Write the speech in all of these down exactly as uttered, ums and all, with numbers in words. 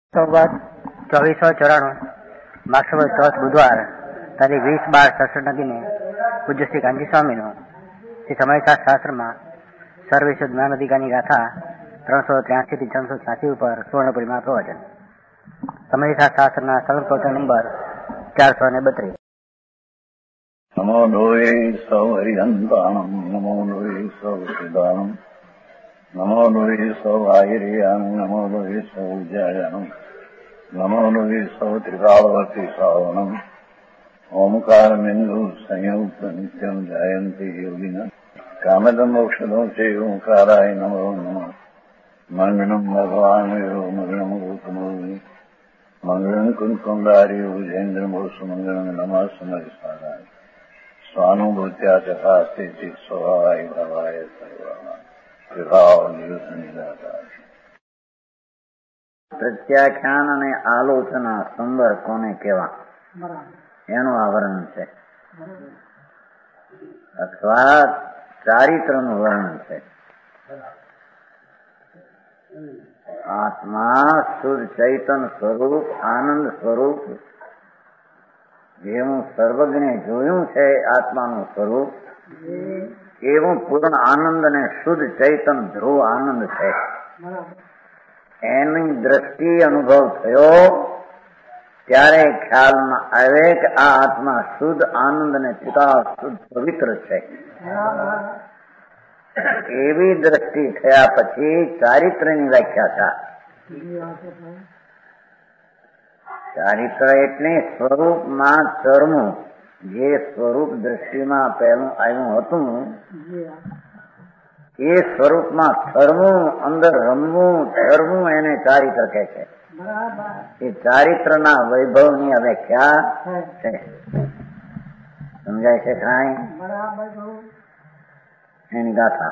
સંવત ચોવીસો ચોરાણું માક્ષર ચોથ બુધવાર તારીખ વીસ બાર સડસઠ નદીને પૂજ્ય શ્રી કાંજી સ્વામીનું શ્રી સમયશાસ્ત્ર શાસ્ત્રમાં સર્વવિશ્વ જ્ઞાન અધિકારની ગાથા ત્રણસો ત્ર્યાસી થી ત્રણસો છ્યાસી ઉપર સુવર્ણપુરીમાં પ્રવચન. સમયશાસ્ત્ર શાસ્ત્રના સરળ પ્રવચન નંબર ચારસો ને બત્રીસ. નમો લોહે સૌ હરિહંતાણમ નમો લોહે સૌ સિદ્ધાણમ નમો લોહે સૌ આયર્યામ નમો લોહે સૌ જયાનમ નમો લોહે સૌ ત્રિકાળવતી શ્રાવણમ ઓમકાર બિંદુ સંયુક્ત નિત્યમ જયંતી યોગિના કામદમ મોક્ષદો છે ઓંકારાય નમો નમઃ. મંગળમ ભગવાન મંગળમ ગૌતમોની મંગળમ કુંકુંડાર્યો જૈન્દ્ર મોસુ મંગળમ નમઃ સમયસારાય સ્વાનુભૂત્યા ચકાસ્તે સ્વભાવાય ભવાય સર્વા. પ્રત્યાખ્યાન અને આલોચના સંદર કોને કહેવા એનું આવરણ છે, અથવા ચારિત્રનું વર્ણન છે. આત્મા શુદ્ધ ચૈતન સ્વરૂપ આનંદ સ્વરૂપ જેવું સર્વજ્ઞે જોયું છે આત્માનું સ્વરૂપ એવું પૂર્ણ આનંદ અને શુદ્ધ ચૈતન ધ્રુવ આનંદ છે. એની દ્રષ્ટિ અનુભવ થયો ત્યારે ખ્યાલમાં આવે કે આ આત્મા શુદ્ધ આનંદ અને પિતા શુદ્ધ પવિત્ર છે. એવી દ્રષ્ટિ થયા પછી ચારિત્રની વ્યાખ્યા થાય. ચારિત્ર એટલે સ્વરૂપમાં ચરમું, જે સ્વરૂપ દ્રષ્ટિમાં પહેલું આવ્યું હતું એ સ્વરૂપમાં થરવું, અંદર રમવું, ચરવું એને ચારિત્ર કહે છે. એ ચારિત્રના વૈભવની વ્યાખ્યા છે. સમજાય છે કાંઈ? એની ગાથા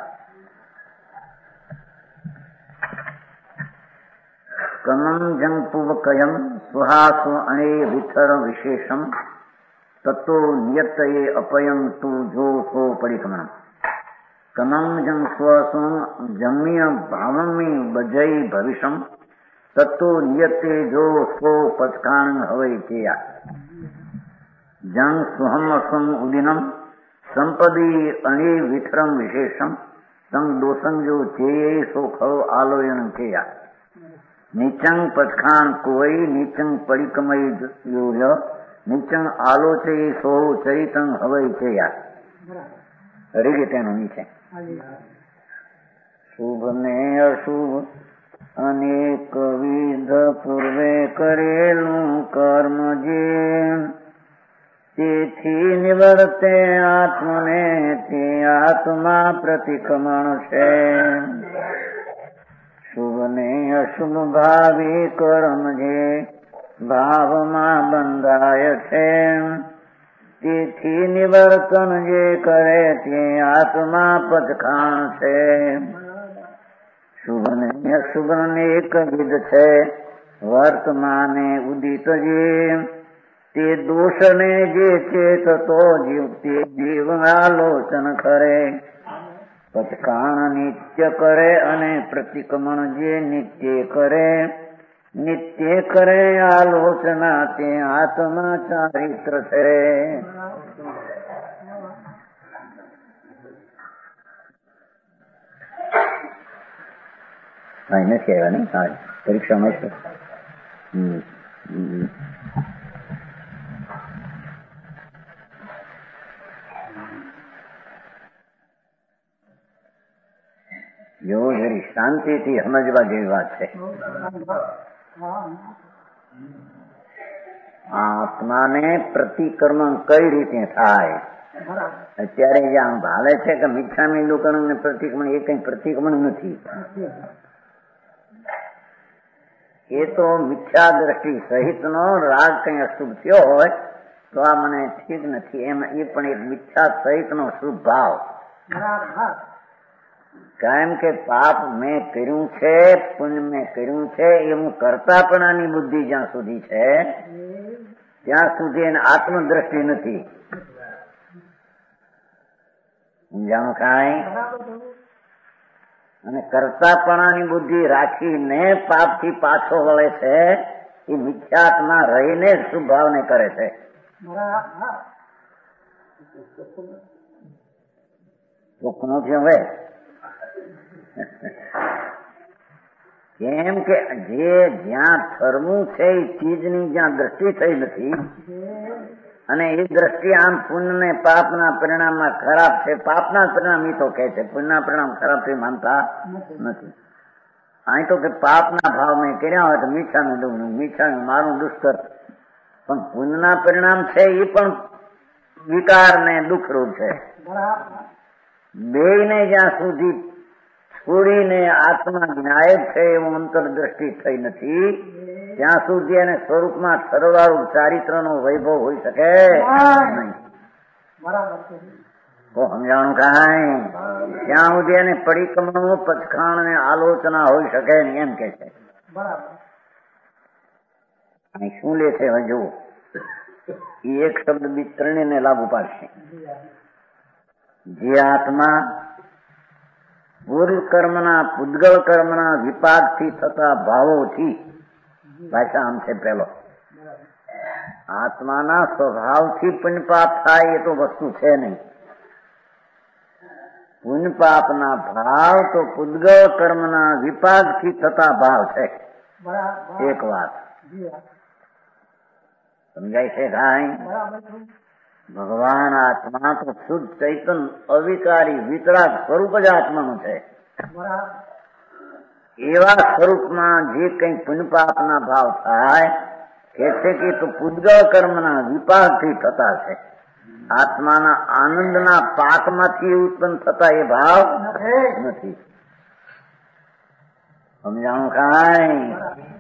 કમમ જંપુવકયમ સુહાસુ અણે વિથર વિશેષમ તત્તો નિયતયે અપયમ તુ જો સો પરિક્રમણ કમમ જં સ્વસુ જમ્ય ભાવમી બજય ભવિષમ તત્તો નિયતે જો સો પચકાણ હવૈ ચેયા જં સુહમ અસુમ ઉદિનમ સંપદી અણે વિથરમ વિશેષમ તમ દોષં જો ચેયે સો ખરો આલોયન ચેયા નીચંગ પચખાણ કોઈ નીચંગ પરિકમય યોજ નીચંગ આલોચે સો ચૈતંગ હવૈ ચેયા. રીતે તેનું નીચે શુભ ને અશુભ અનેક વિધ પૂર્વે કરેલું કર્મ જે તેથી નિવર્તે આત્મને તે આત્મા પ્રતિક્રમણ છે. શુભ ને અશુભ ભાવી કર્મ જે ભાવમાં બંધાય છે તેથી નિવર્તન જે કરે તે આત્મા પચખાણ છે. શુભ ને અશુભ અનેક વિધ છે વર્તમાને ઉદિત જે તે દોષને જે ચેતતો જીવ તે જીવ આલોચન કરે. પચકાણ નિત્ય કરે અને પ્રતિક્રમણ જે નિત્ય કરે. નિત્ય કરે આલોચના તે આત્મા ચારિત્ર છે. નથી આવ્યા ને પરીક્ષા મળશે. જો જરી શાંતિથી સમજવા જેવી વાત છે. આત્માને પ્રતિક્રમણ કઈ રીતે થાય? અત્યારે જે આમ ભાવે છે કે મિથ્યામી લોકોને પ્રતિક્રમણ, એ કઈ પ્રતિક્રમણ નથી. એ તો મિથ્યા દ્રષ્ટિ સહિત નો રાગ કઈ અશુભ થયો હોય તો આ મને ઠીક નથી એમ, એ પણ એક મિથ્યા સહિત નો શુભ ભાવ. કારણ કે પાપ મેં કર્યું છે, પુણ્ય મેં કર્યું છે, એ હું કરતાપણાની બુદ્ધિ જ્યાં સુધી છે ત્યાં સુધી એને આત્મદ્રષ્ટિ નથી. સમજાણું કાંઈ? અને કરતાપણાની બુદ્ધિ રાખીને પાપથી પાછો વળે છે એ મિથ્યાત્મા રહીને જ શુભ ભાવને કરે છે. દુઃખ નથી હવે, કેમ કે જે જ્યાં ઠરવું છે એ ચીજની જ્યાં દ્રષ્ટિ થઈ નથી અને એ દ્રષ્ટિ આમ પુણ્ય ને પાપના પરિણામમાં ખરાબ છે. પાપના પરિણામ એ તો કહે છે, પુણ્યના પરિણામ ખરાબ છે માનતા નથી. અહીં તો કે પાપના ભાવ મેં કર્યા હોય તો મીઠાનું દઉં, મીઠાનું મારું દુષ્કર, પણ પુણ્યના પરિણામ છે એ પણ વિકાર ને દુઃખરૂપ છે. બેયને જ્યાં સુધી છોડીને આત્મા જ્ઞાયક છે એવું અંતરદ્રષ્ટિ થઈ નથી ત્યાં સુધી એને સ્વરૂપમાં ઠરવાળું ચારિત્રનો વૈભવ હોઈ શકે નહીં. તો સમજાણું કાંઈ ત્યાં સુધી એને પરિક્રમણ પચખાણ ને આલોચના હોઈ શકે નહીં એમ કે છે. અહીં શું લે છે હજુ એ એક શબ્દ બી ત્રણેયને લાગુ પાડશે. જે આત્મા પૂર્વ કર્મના પૂદગળ કર્મના વિપાકથી થતા ભાવોથી, ભાષા આમ છે પેલો, આત્માના સ્વભાવથી પુણ્યપાપ થાય એ તો વસ્તુ છે નહીં. પુણ્યપાપના ભાવ તો પૂદગળ કર્મના વિપાકથી થતા ભાવ છે. એક વાત સમજાય છે કાંઈ? ભગવાન આત્મા તો શુદ્ધ ચૈતન અવિકારી વિતરાગ સ્વરૂપ જ આત્માનું છે. એવા સ્વરૂપમાં જે કઈ પુણ્યપાપના ભાવ થાય કે છે કે તો પૂદગળ કર્મના વિપાકથી થતા છે. આત્માના આનંદના પાકમાંથી ઉત્પન્ન થતા એ ભાવ નથી. સમજાણું કાંઈ?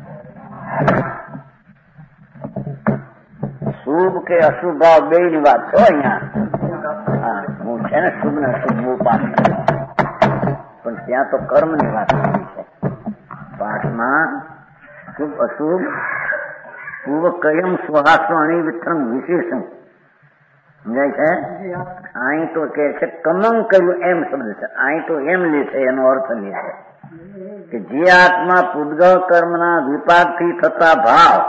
શુભ કે અશુભ ભાવ બે ની વાત છો અહીંયા. હું છે ને શુભ ને અશુભ બહુ પાઠ, પણ ત્યાં તો કર્મ ની વાત કરી છે. પાઠમાં શુભ અશુભ પૂર્વ કયમ સ્વહાસ્વાણી વિઠ્ઠલ વિશેષણ સમજાય છે. અહીં તો કે છે કમંગ કર્યું એમ શબ્દ છે. અહીં તો એમ લે છે, એનો અર્થ લે છે કે જે આત્મા પૂદગળ કર્મના વિપાકથી થતા ભાવ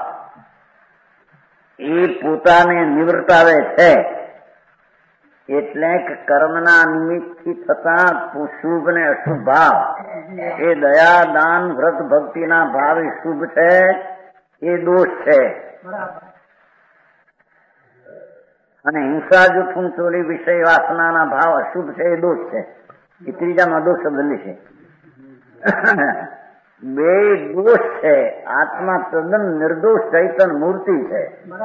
એ પોતાને નિવર્તાવે છે, એટલે કે કર્મના નિમિત્તથી થતા શુભ ને અશુભ ભાવ એ દયા દાન વ્રત ભક્તિના ભાવ એ શુભ છે, એ દોષ છે. અને હિંસા જૂઠું ચોરી વિષય વાસનાના ભાવ અશુભ છે, એ દોષ છે. એ ત્રીજામાં દોષ શબ્દ છે. બે દોષ છે. આત્મા તદ્દન નિર્દોષ ચૈતન મૂર્તિ છે.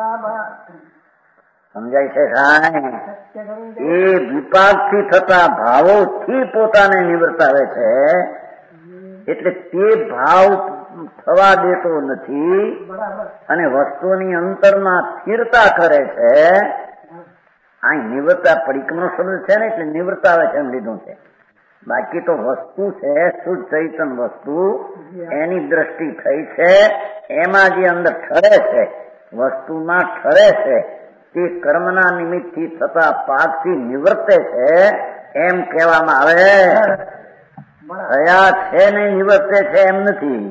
સમજાય છે કાંઈ? એ વિપાકથી થતા ભાવોથી પોતાને નિવર્તાવે છે, એટલે તે ભાવ થવા દેતો નથી અને વસ્તુની અંતરમાં સ્થિરતા કરે છે. અહીં નિવૃત્તા પરિક્રમનો શબ્દ છે ને એટલે નિવૃત્તાવે છે એમ લીધું છે. બાકી તો વસ્તુ છે શુદ્ધ ચૈતન વસ્તુ, એની દ્રષ્ટિ થઈ છે, એમાં જે અંદર ઠરે છે, વસ્તુમાં ઠરે છે, તે કર્મના નિમિત્તથી થતા પાકથી નિવર્તે છે એમ કહેવામાં આવે. થયા છે ને નિવર્તે છે એમ નથી.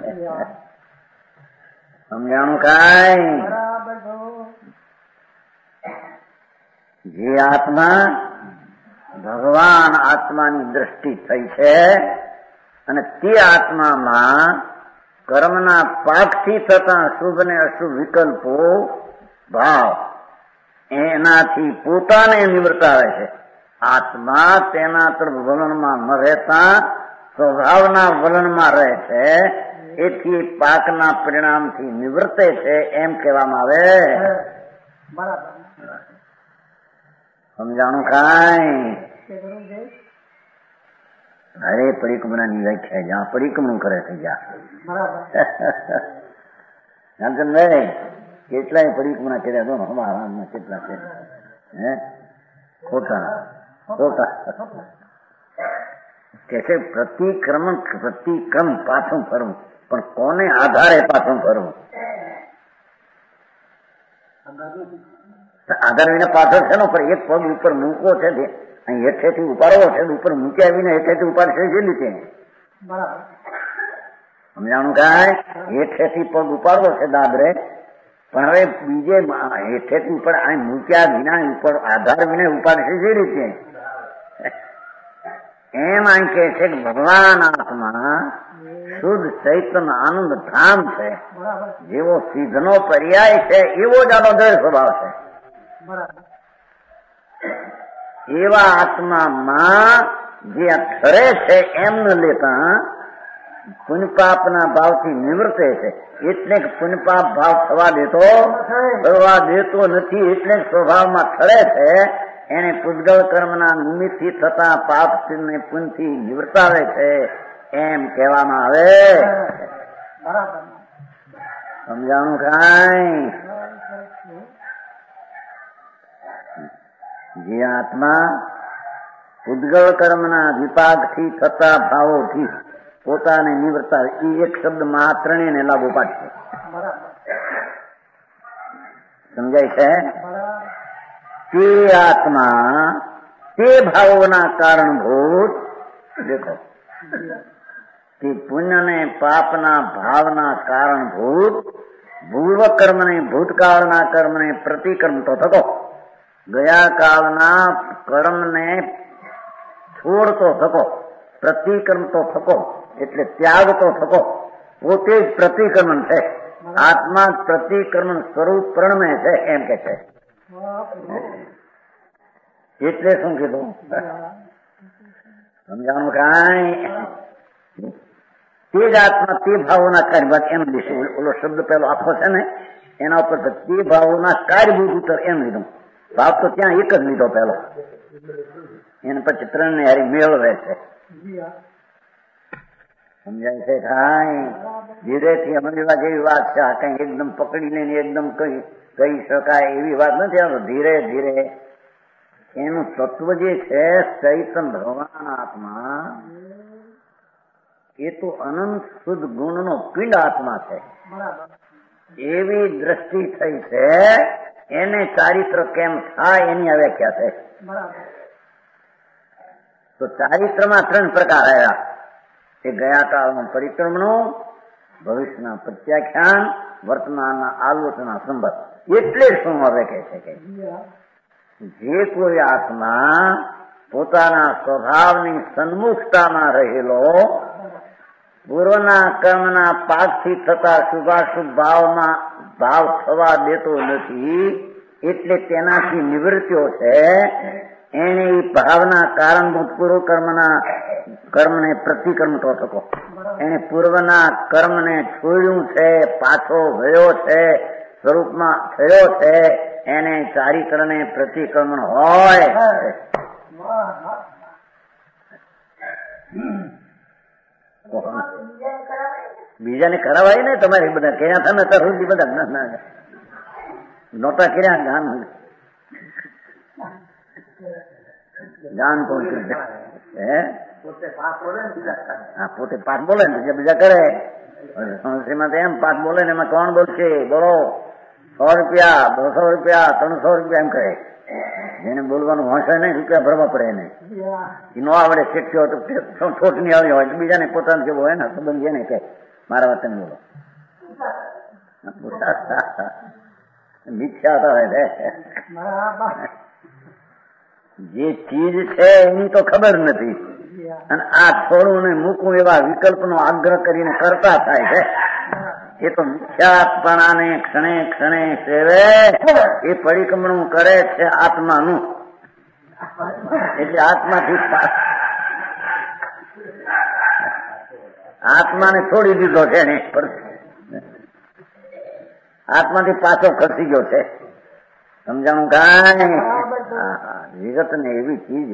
સમજાણું કાંઈ? જે આત્મા ભગવાન આત્માની દ્રષ્ટિ થઈ છે અને તે આત્મામાં કર્મના પાકથી થતા શુભ ને અશુભ વિકલ્પો ભાવ એનાથી પોતાને નિવર્તાવે છે. આત્મા તેના તરફ વલણમાં ન રહેતા સ્વભાવના વલણમાં રહે છે, એથી પાકના પરિણામથી નિવર્તે છે એમ કહેવામાં આવે. સમજાણું કાંઈ? અરે પરિક્રમણાની વ્યાખ્યા જ્યાં પરિક્રમણ કરે છે જ્યાં કેટલાય પરિક્રમણા કર્યા તો અમારા કેટલા છે હે ખોટા ખોટા કે છે પ્રતિક્રમણ પ્રતિક્રમ પાછું ફરવું, પણ કોને આધારે પાછું ફરવું? આધાર વિના પાછળ છે ને પર એક પગ ઉપર મૂકવો છે, અહીં હેઠેથી ઉપાડવો છે, ઉપર મૂકી આવીને હેઠેથી ઉપાડશે છે લીધે સમજાણું કાંઈ? હેઠેથી પગ ઉપાડવો છે દાદરે, પણ હવે બીજે હેઠેથી ઉપર અહીં મૂક્યા વિના ઉપર આધાર વિના ઉપાડશે જે રીતે એમ અહીં કે છે કે ભગવાન આત્મા શુદ્ધ ચૈતન્ય આનંદ ધામ છે. જેવો સિદ્ધનો પર્યાય છે એવો જ આનો દ્રઢ સ્વભાવ છે. એવા આત્મામાં જે ઠરે છે એમ ન લેતા પુણ્યપાપના ભાવથી નિવૃત્તે છે. એટલે કે પુણ્યપાપ ભાવ થવા દેતો થવા દેતો નથી. એટલે સ્વભાવમાં ઠરે છે. એને પૂતગળ કર્મના નિમિત્તથી થતા પાપ ને પુણ્યથી નિવૃત્તાવે છે એમ કહેવામાં આવે. સમજાણું કાંઈ? જે આત્મા પૂતગળ કર્મના વિપાકથી થતા ભાવોથી પોતાને નિવૃત્તાવે એ એક શબ્દ માત્ર ને લાગુ પાડશે. સમજાય છે? તે આત્મા તે ભાવોના કારણભૂત દેખો તે પુણ્ય ને પાપના ભાવના કારણભૂત પૂર્વ કર્મને ભૂતકાળના કર્મને પ્રતિકર્મ તો થકો, ગયા કાળના કર્મને છોડતો થકો, પ્રતિકર્મ તો થકો એટલે ત્યાગ તો થકો. પોતે જ પ્રતિક્રમણ છે. આત્મા પ્રતિક્રમણ સ્વરૂપ પ્રણમે છે એમ કે છે. એટલે શું કીધું? સમજાણું કાંઈ? તે જ આત્મા તે ભાવોના કાર્યભૂત એમ લીધું. ઓલો શબ્દ પેલો આખો છે ને એના ઉપર તે ભાવોના કાર્યભૂત ઉત્તર એમ લીધું. ભાવ તો ત્યાં એક જ લીધો પેલો, એને પછી ત્રણ ને હારી મેળવે છે. સમજાય છે કાંઈ? ધીરેથી સમજવા જેવી વાત છે. આ કઈ એકદમ પકડીને એકદમ કઈ કહી શકાય એવી વાત નથી. આ ધીરે ધીરે એનું તત્વ જે છે ચૈતન ભગવાન આત્મા એ તો અનંત શુદ્ધ ગુણનો પિંડ આત્મા છે. એવી દ્રષ્ટિ થઈ છે. એને ચારિત્ર કેમ થાય એની વ્યાખ્યા છે. તો ચારિત્રમાં ત્રણ પ્રકાર આવ્યા. એ ગયા કાળનું પરિક્રમણું, ભવિષ્યના પ્રત્યાખ્યાન, વર્તમાનના આલોચના સંબંધ. એટલે શું હવે કહે છે કે જે કોઈ આત્મા પોતાના સ્વભાવની સન્મુખતામાં રહેલો પૂર્વના કર્મના પાકથી થતા શુભાશુભ ભાવમાં ભાવ થવા દેતો નથી. એટલે તેનાથી નિવૃત્તિઓ છે. એને એ ભાવના કારણભૂત પૂર્વ કર્મના કર્મને પ્રતિકર્મ તો થકો. એને પૂર્વના કર્મને છોડ્યું છે, પાછો ગયો છે, સ્વરૂપમાં થયો છે. એને ચારિત્રને પ્રતિક્રમણ હોય. બીજાને કરાવાય ને તમારે બધા ક્યાં તમે તરફ બધા નોટા કર્યા ગાન ગાન કોણ હે પોતે પાઠ બોલે ને બીજા કરે. સંસ્થામાં એમ પાઠ બોલે ને એમાં કોણ બોલશે? બોલો સો રૂપિયા, બસો રૂપિયા, ત્રણસો રૂપિયા એમ કહે. જેને બોલવાનું હશે નહીં રૂપિયા ભરવા પડે એને. એ નો આવડે શીખ્યો તો ઠોઠ ની આવી હોય બીજાને પોતાને જેવો હોય ને સંબંધ એને કહે મારા વતન બોલો. મિથ્યા હોય જે ચીજ છે એની તો ખબર નથી અને આ છોડવું ને મૂકવું એવા વિકલ્પનો આગ્રહ કરીને કરતા થાય છે. એ તો મિથ્યાપણાને ક્ષણે ક્ષણે સેવે એ પરિક્રમણ કરે છે આત્માનું. એટલે આત્માથી આત્માને છોડી દીધો છે ને આત્માથી પાછો ખસી ગયો છે. સમજાણું કાંઈ? વિગત ને એવી ચીજ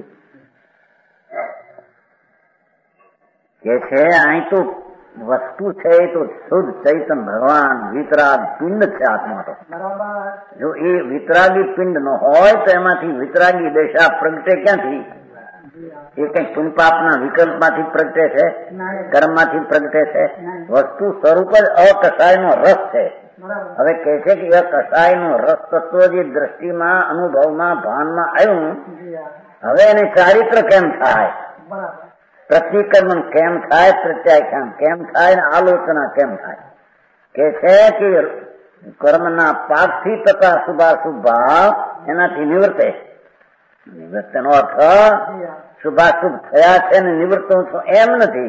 કે છે અહીં તો વસ્તુ છે એ તો શુદ્ધ ચૈતન ભગવાન વિતરાગ પિંડ છે આત્મા તો. જો એ વિતરાગી પિંડ નો હોય તો એમાંથી વિતરાગી દશા પ્રગટે ક્યાંથી? એ કઈ પુણ્યપાપના વિકલ્પમાંથી પ્રગટે છે, કર્મમાંથી પ્રગટે છે. વસ્તુ સ્વરૂપ જ અકસાય નો રસ છે. હવે કહે છે કે અકસાય નો રસ તત્વ જે દ્રષ્ટિમાં, અનુભવમાં, ભાનમાં આવ્યું, હવે એને ચારિત્ર કેમ થાય? પ્રતિક્રમણ કેમ થાય, પ્રત્યાખ્યાન કેમ થાય ને આલોચના કેમ થાય? કે છે કે કર્મના પાકથી તથા શુભાશુભ ભાવ એનાથી નિવર્તે. નિવૃત્તનો અર્થ શુભાશુભ થયા છે ને નિવૃત્ત છું એમ નથી.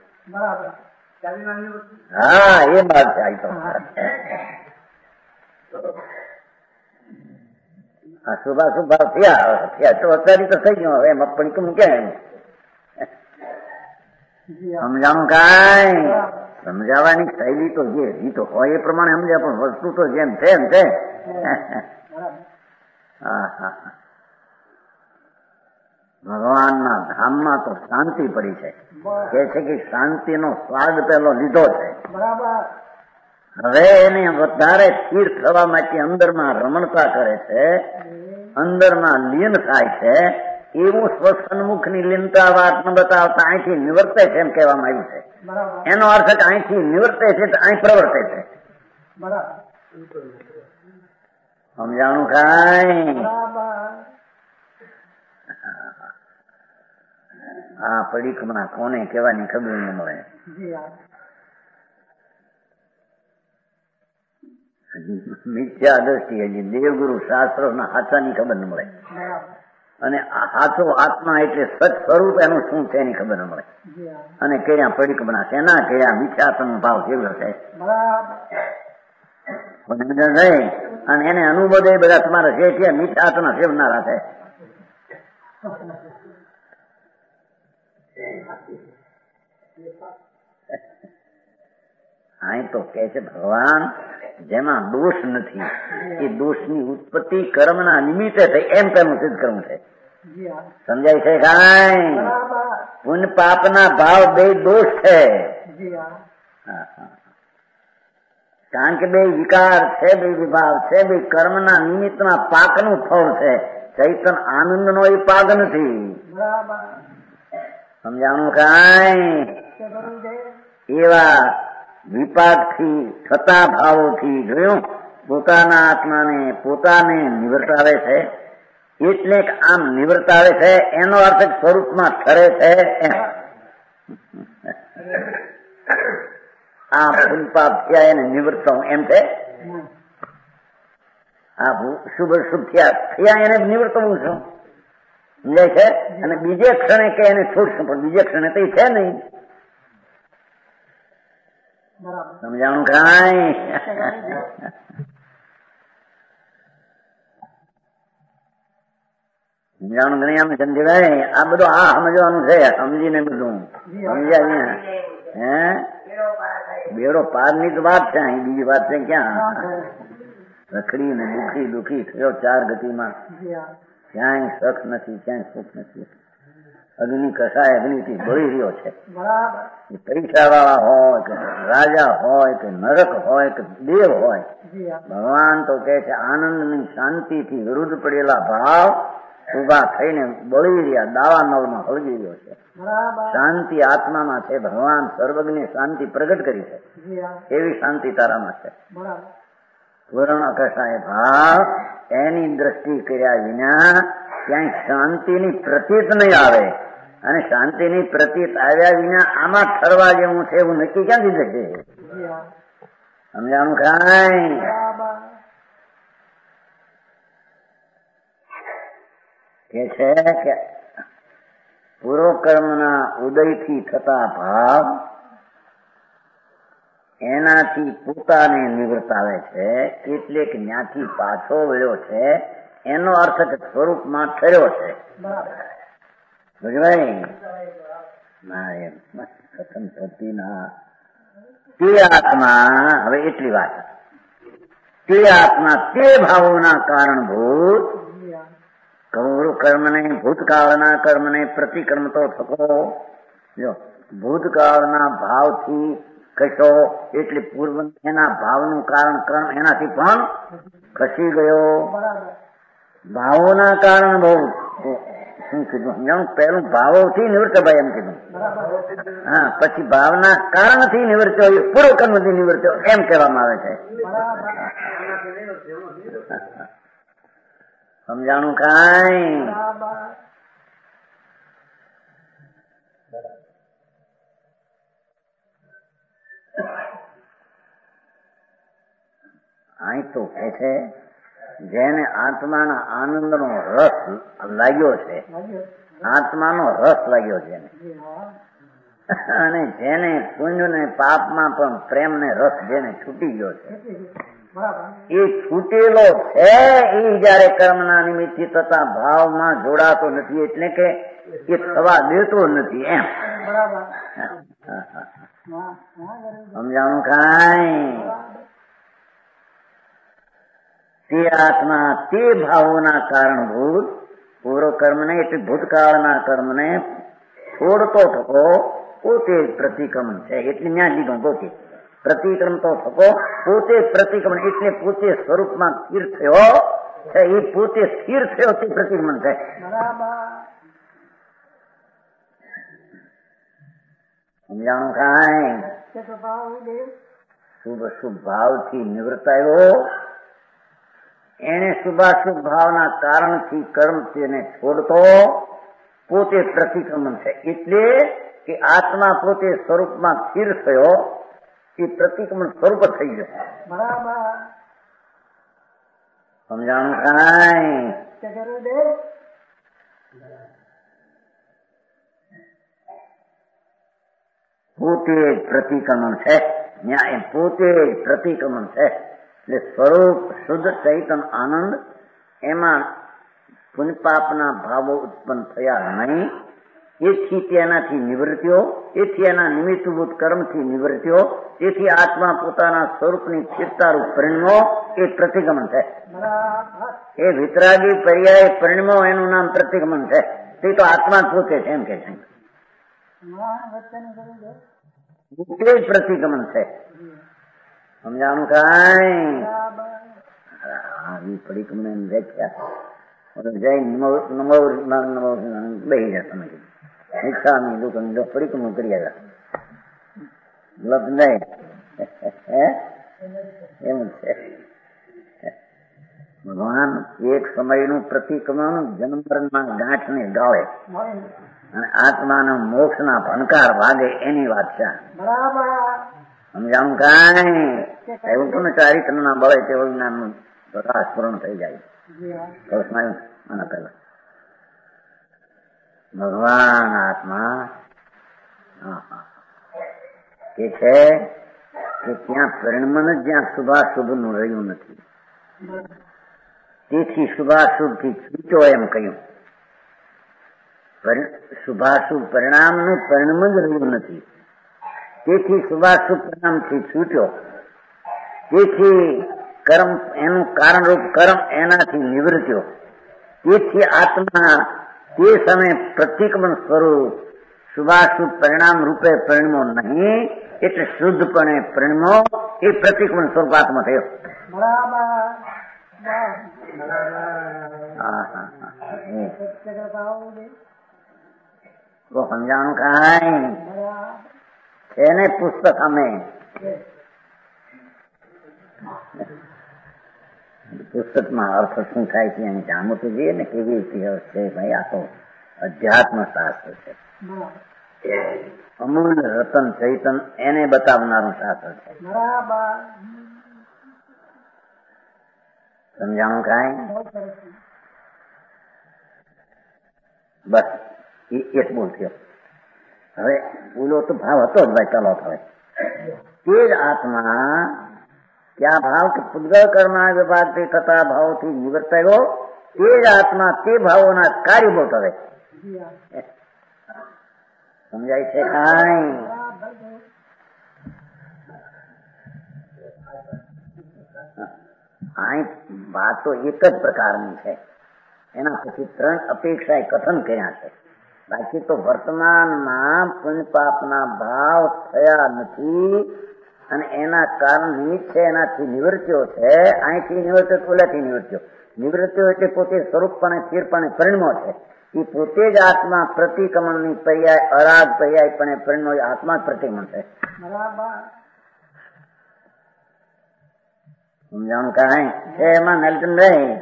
હા, એ વાત થાય તો આ શુભાશુભ ભાવ થયા થયા તો અત્યારે તો થઈ ગયો. હવે મગફળી કેમ ક્યાં સમજાણું? કાંઈ સમજાવવાની શૈલી તો જે રીતો હોય એ પ્રમાણે સમજ્યા, પણ વસ્તુ તો જેમ છે એમ છે. હા હા, ભગવાનના ધામમાં તો શાંતિ પડી છે. કે છે કે શાંતિનો સ્વાદ પેલો લીધો છે. હવે એને વધારે સ્થિર થવા માટે અંદરમાં રમણતા કરે છે, અંદરમાં લીન થાય છે. એવું સ્વસન્મુખ ની લીનતા વાત ન બતાવતા અહીંથી નિવર્તે છે એમ કહેવામાં આવ્યું છે. એનો અર્થ કે અહીંથી નિવર્તે છે તો અહીં પ્રવર્તે છે. સમજાણું? કાંઈ આ પડીકમાં કોને કહેવાની ખબર ન મળે. મિથ્યા દ્રષ્ટિ હજી દેવગુરુ શાસ્ત્રો ના હાથાની ખબર ન મળે, અને હાથો આત્મા એટલે સત સ્વરૂપ એનું શું છે એની ખબર ન મળે. અને કયા પડીકમાં શેના કયા મિથ્યાત્વનો ભાવ કેવો છે અને એને અનુબોધે બધા તમારા જે છે મિથ્યાત્વના સેવનારા છે. અહીં તો કે છે ભગવાન જેમાં દોષ નથી એ દોષની ઉત્પત્તિ કર્મના નિમિત્તે થઈ એમ પેલું સિદ્ધ કરવું છે. સમજાય છે? કાંઈ પુણ્ય પાપના ભાવ બે દોષ છે. કારણ કે બે વિકાર છે, બે વિભાવ છે, બે કર્મના નિમિત્તના પાકનું ફળ છે. ચૈતન આનંદ નો એ પાક નથી. સમજાણું? કાંઈ એવા વિપાકથી થતા ભાવોથી જોયું પોતાના આત્માને પોતાને નિવર્તાવે છે. એટલે આમ નિવર્તાવે છે એનો અર્થ સ્વરૂપમાં ઠરે છે. આ પુનપાપ થયા એને નિવૃત્ત એમ છે. આ શુભ શુભ થયા થયા એને નિવૃત્ત હું છું સમજાય છે. અને બીજે ક્ષણે કે એને છોડશું, પણ બીજે ક્ષણે તો છે નહીં. સમજાણું? કાંઈ સમજાણું નહીં? આમ સમજી આ બધું આ સમજવાનું છે. સમજીને બધું સમજ્યા? હે બેડો પાર ની જ વાત છે. અહીં બીજી વાત છે ક્યાં? રખડી ને દુખી દુખી થયો ચાર ગતિમાં. ક્યાંય સખ નથી, ક્યાંય સુખ નથી. અગ્નિ કસાય અગ્નિથી બળી રહ્યો છે. પૈસા વાળા હોય કે રાજા હોય કે નરક હોય કે દેવ હોય, ભગવાન તો કે છે આનંદની શાંતિથી વિરુદ્ધ પડેલા ભાવ ઉભા થઈને બળી રહ્યા દાવા નળમાં હળગી રહ્યો છે. શાંતિ આત્મામાં છે. ભગવાન સર્વજ્ઞ શાંતિ પ્રગટ કરી છે. એવી શાંતિ તારામાં છે. પૂર્ણ કસાય ભાવ એની દ્રષ્ટિ કર્યા વિના ક્યાંય શાંતિની પ્રતીત નહીં આવે. અને શાંતિની પ્રતીત આવ્યા વિના આમાં ઠરવા જેવું છે એવું નક્કી ક્યાંથી થશે? સમજાણું? કાંઈ કે છે કે પૂર્વ કર્મના ઉદયથી થતા ભાવ એનાથી પોતાને નિવૃત્તાવે છે. એટલે કે ત્યાંથી પાછો વળ્યો છે એનો અર્થ કે સ્વરૂપમાં ઠર્યો છે. કથન પતિના તે આત્મા, હવે એટલી વાત, તે આત્મા તે ભાવોના કારણભૂત કૌરવ કર્મને ભૂતકાળના કર્મને પ્રતિક્રમ તો થકો. જો ભૂતકાળના ભાવથી કશો એટલે પૂર્વ એના ભાવનું કારણ કર્મ એનાથી પણ ખસી ગયો. ભાવોના કારણ બહુ શું કીધું સમજાણું? પહેલું ભાવોથી નિવૃત્ત ભાઈ એમ કીધું. હા, પછી ભાવના કારણથી નિવૃત્યો પૂર્વ કર્મથી નિવૃત્યો એમ કહેવામાં આવે છે. સમજાણું? કાંઈ અહીં તો કે છે જેને આત્માના આનંદનો રસ લાગ્યો છે, આત્માનો રસ લાગ્યો છે અને જેને પુણ્ય ને પાપમાં પણ પ્રેમ ને રસ જેને છૂટી ગયો છે, એ છૂટેલો છે એ જયારે કર્મના નિમિત્તથી તથા ભાવમાં જોડાતો નથી, એટલે કે એ થવા દેતો નથી એમ સમજાણું. કાંઈ તે આત્મા તે ભાવોના કારણભૂત પૂર્વ કર્મને એટલે ભૂતકાળના કર્મને છોડતો થકો પોતે પ્રતિક્રમણ છે. એટલે ત્યાં લીધો પોતે પ્રતિક્રમ તો થકો પોતે પ્રતિક્રમણ એટલે પોતે સ્વરૂપમાં સ્થિર થયો છે, એ પોતે સ્થિર થયો તે પ્રતિક્રમણ છે. સમજાણું. કાંઈ શુભ શુભ ભાવથી નિવૃત્ત આવ્યો, એને શુભાશુભ ભાવના કારણથી કર્મ તેને છોડતો પોતે પ્રતિક્રમણ છે. એટલે કે આત્મા પોતે સ્વરૂપમાં સ્થિર થયો, એ પ્રતિક્રમણ સ્વરૂપ થઈ ગયો. સમજાણું. કાંઈ પોતે પ્રતિક્રમણ છે, ન્યાય પોતે પ્રતિક્રમણ છે. એટલે સ્વરૂપ શુદ્ધ ચૈતન આનંદ, એમાં પુણ્ય પાપના ભાવો ઉત્પન્ન થયા નહીં, એથી તેનાથી નિવૃત્તિઓ, એથી એના નિમિત્તભૂત કર્મથી નિવૃત્તિઓ, તેથી આત્મા પોતાના સ્વરૂપની સ્થિરતારૂપ પરિણમો એ પ્રતિક્રમણ છે. એ વિતરાગી પર્યાય પરિણમો એનું નામ પ્રતિક્રમણ છે. તે તો આત્મા પોતે છે એમ કે છે, તે જ પ્રતિક્રમણ છે. સમજાણું. કાંઈ આવી પરિક્રમણ એમ વ્યાખ્યા જય નમો નમો નમો બેસી જાય તમે ઈચ્છાની દુકાન જો પરિક્રમણ કરી આવ્યા લપ નહીં એમ છે. ભગવાન એક સમયનું પ્રતિક્રમણ જન્મના ગાંઠને ગાળે અને આત્માના મોક્ષના ભણકાર વાગે એની વાત છે. સમજાણું. કાંઈ એવું તો ને ચારિત્ર ના બળે તે વિજ્ઞાનનું પ્રકાશ પૂર્ણ થઈ જાય. આના પહેલા ભગવાન આત્મા એ છે કે ત્યાં પરિણમન જ જ્યાં શુભાશુભ નું રહ્યું નથી, તેથી શુભાશુભ થી છૂટો એમ કહ્યું. શુભાશુભ પરિણામ નું પરિણમ જ રહ્યું નથી, તેથી શુભાશુભ પરિણામથી છૂટ્યો, તેથી કર્મ એનું કારણરૂપ કર્મ એનાથી નિવૃત્યો, તેથી આત્મા તે સમયે પ્રતિક્રમણ સ્વરૂપ શુભાશુભ પરિણામ રૂપે પરિણમો નહીં, એટલે શુદ્ધપણે પરિણમો એ પ્રતિક્રમણ સ્વરૂપ આત્મા થયો. તો સમજાણું. કાંઈ એને પુસ્તક અમે પુસ્તકમાં અર્થ શું થાય છે એમ જાણવું તો જોઈએ ને, કેવી રીતે છે ભાઈ. આ તો અધ્યાત્મ શાસ્ત્ર છે, અમૂલ્ય રતન ચૈતન એને બતાવનારું શાસ્ત્ર છે. સમજાણું. કાંઈ બસ એક બોલ થયો. હવે બોલો તો ભાવ હતો જ ભાઈ, ચલો હવે તે જ આત્મા ક્યાં ભાવ કે પૂતગળ કર્મના વિભાગથી થતા ભાવોથી નિવર્તાયો, તે જ આત્મા તે ભાવોના કાર્યભૂત હવે સમજાય છે. કાંઈ અહીં વાતો એક જ પ્રકારની છે, એના પછી ત્રણ અપેક્ષા કથન કર્યા છે. બાકી તો વર્તમાનમાં પુણ્ય પાપના ભાવ થયા નથી અને એના કારણ નિમિત્ત છે, એનાથી નિવૃત્તિઓ છે. અહીંથી નિવૃત્તિઓ ઓલાથી નિવૃત્તિઓ નિવૃત્તિઓ એટલે પોતે સ્વરૂપપણે સ્થિરપણે પરિણમો છે. એ પોતે જ આત્મા પ્રતિક્રમણની પર્યાય અરાગ પર્યાયપણે પરિણમો આત્મા જ પ્રતિક્રમણ છે. સમજાણું. કાંઈ છે એમાં નલચંદ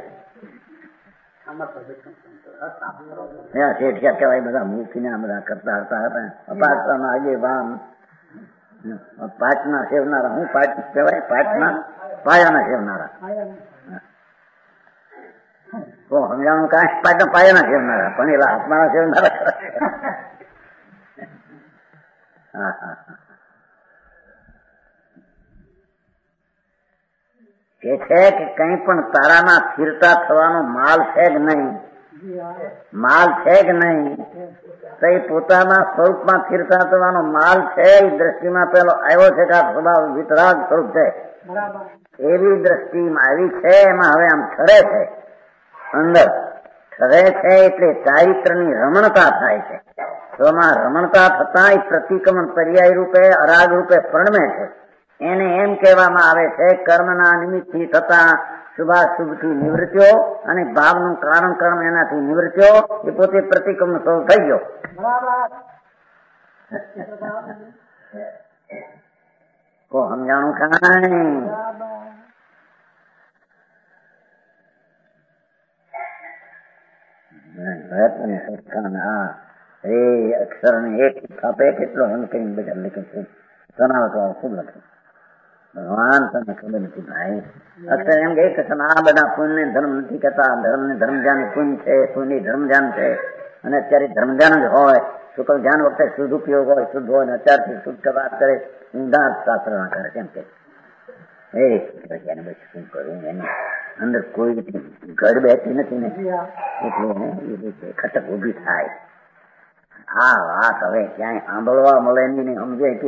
શેઠિયા કહેવાય બધા મૂર્તિને બધા કરતા હતા પાટના આજે વામ પાટના સેવનારા હું પાટ કહેવાય પાટના પાયાના સેવનારા તો સમજાણું કાંઈ પાટા પાયાના સેવનારા ભણેલા આત્માના સેવનારા હા હા કે છે કે કઈ પણ તારામાં સ્થિરતા થવાનો માલ છે કે નહીં, માલ છે કે નહીં, તો એ પોતાના સ્વરૂપમાં સ્થિરતા થવાનો માલ છે. એ દ્રષ્ટિમાં પેલો આવ્યો છે કે આ સ્વભાવ વિતરાગ સ્વરૂપ છે, એવી દ્રષ્ટિમાં આવી છે. એમાં હવે આમ ઠરે છે, અંદર ઠરે છે એટલે ચારિત્રની રમણતા થાય છે. સ્વમાં રમણતા થતા એ પ્રતિક્રમણ પર્યાય રૂપે અરાગ રૂપે પરણમે છે. એને એમ કહેવામાં આવે છે કર્મના નિમિત્તથી થતા શુભાશુભથી નિવૃત્તિઓ અને ભાવનું કારણ કર્મ એનાથી નિવૃત્તિઓ એ પોતે પ્રતિક્રમણ સ્વરૂપ થઈ ગયો. કો સમજાણું કાંઈ એ અક્ષર ને એક થાપે કેટલો એમ કઈ બધા લખ્યું છે. જણાવો તો ખૂબ લખ્યું. ભગવાન તને ખબર નથી ભાઈ. અક્ષર એમ કે આ બધા પુણ્ય ને ધર્મ નથી કહેતા. ધર્મ ને ધર્મજાન પુણ્ય છે, પુણ્ય ધર્મજાન છે. અને અત્યારે ધર્મજાન જ હોય, શુક્લ ધ્યાન વખતે શુદ્ધ ઉપયોગ હોય, શુદ્ધ હોય ને અત્યારથી શુદ્ધ વાત કરે, ઊંધા શાસ્ત્ર ના કરે. કેમ કે એ એને બસ શું કરવું, એની અંદર કોઈ ઘર બેઠી નથી ને એટલે ખટક ઉભી થાય. આ વાત હવે ક્યાંય સાંભળવા મળે નહીં, સમજે કે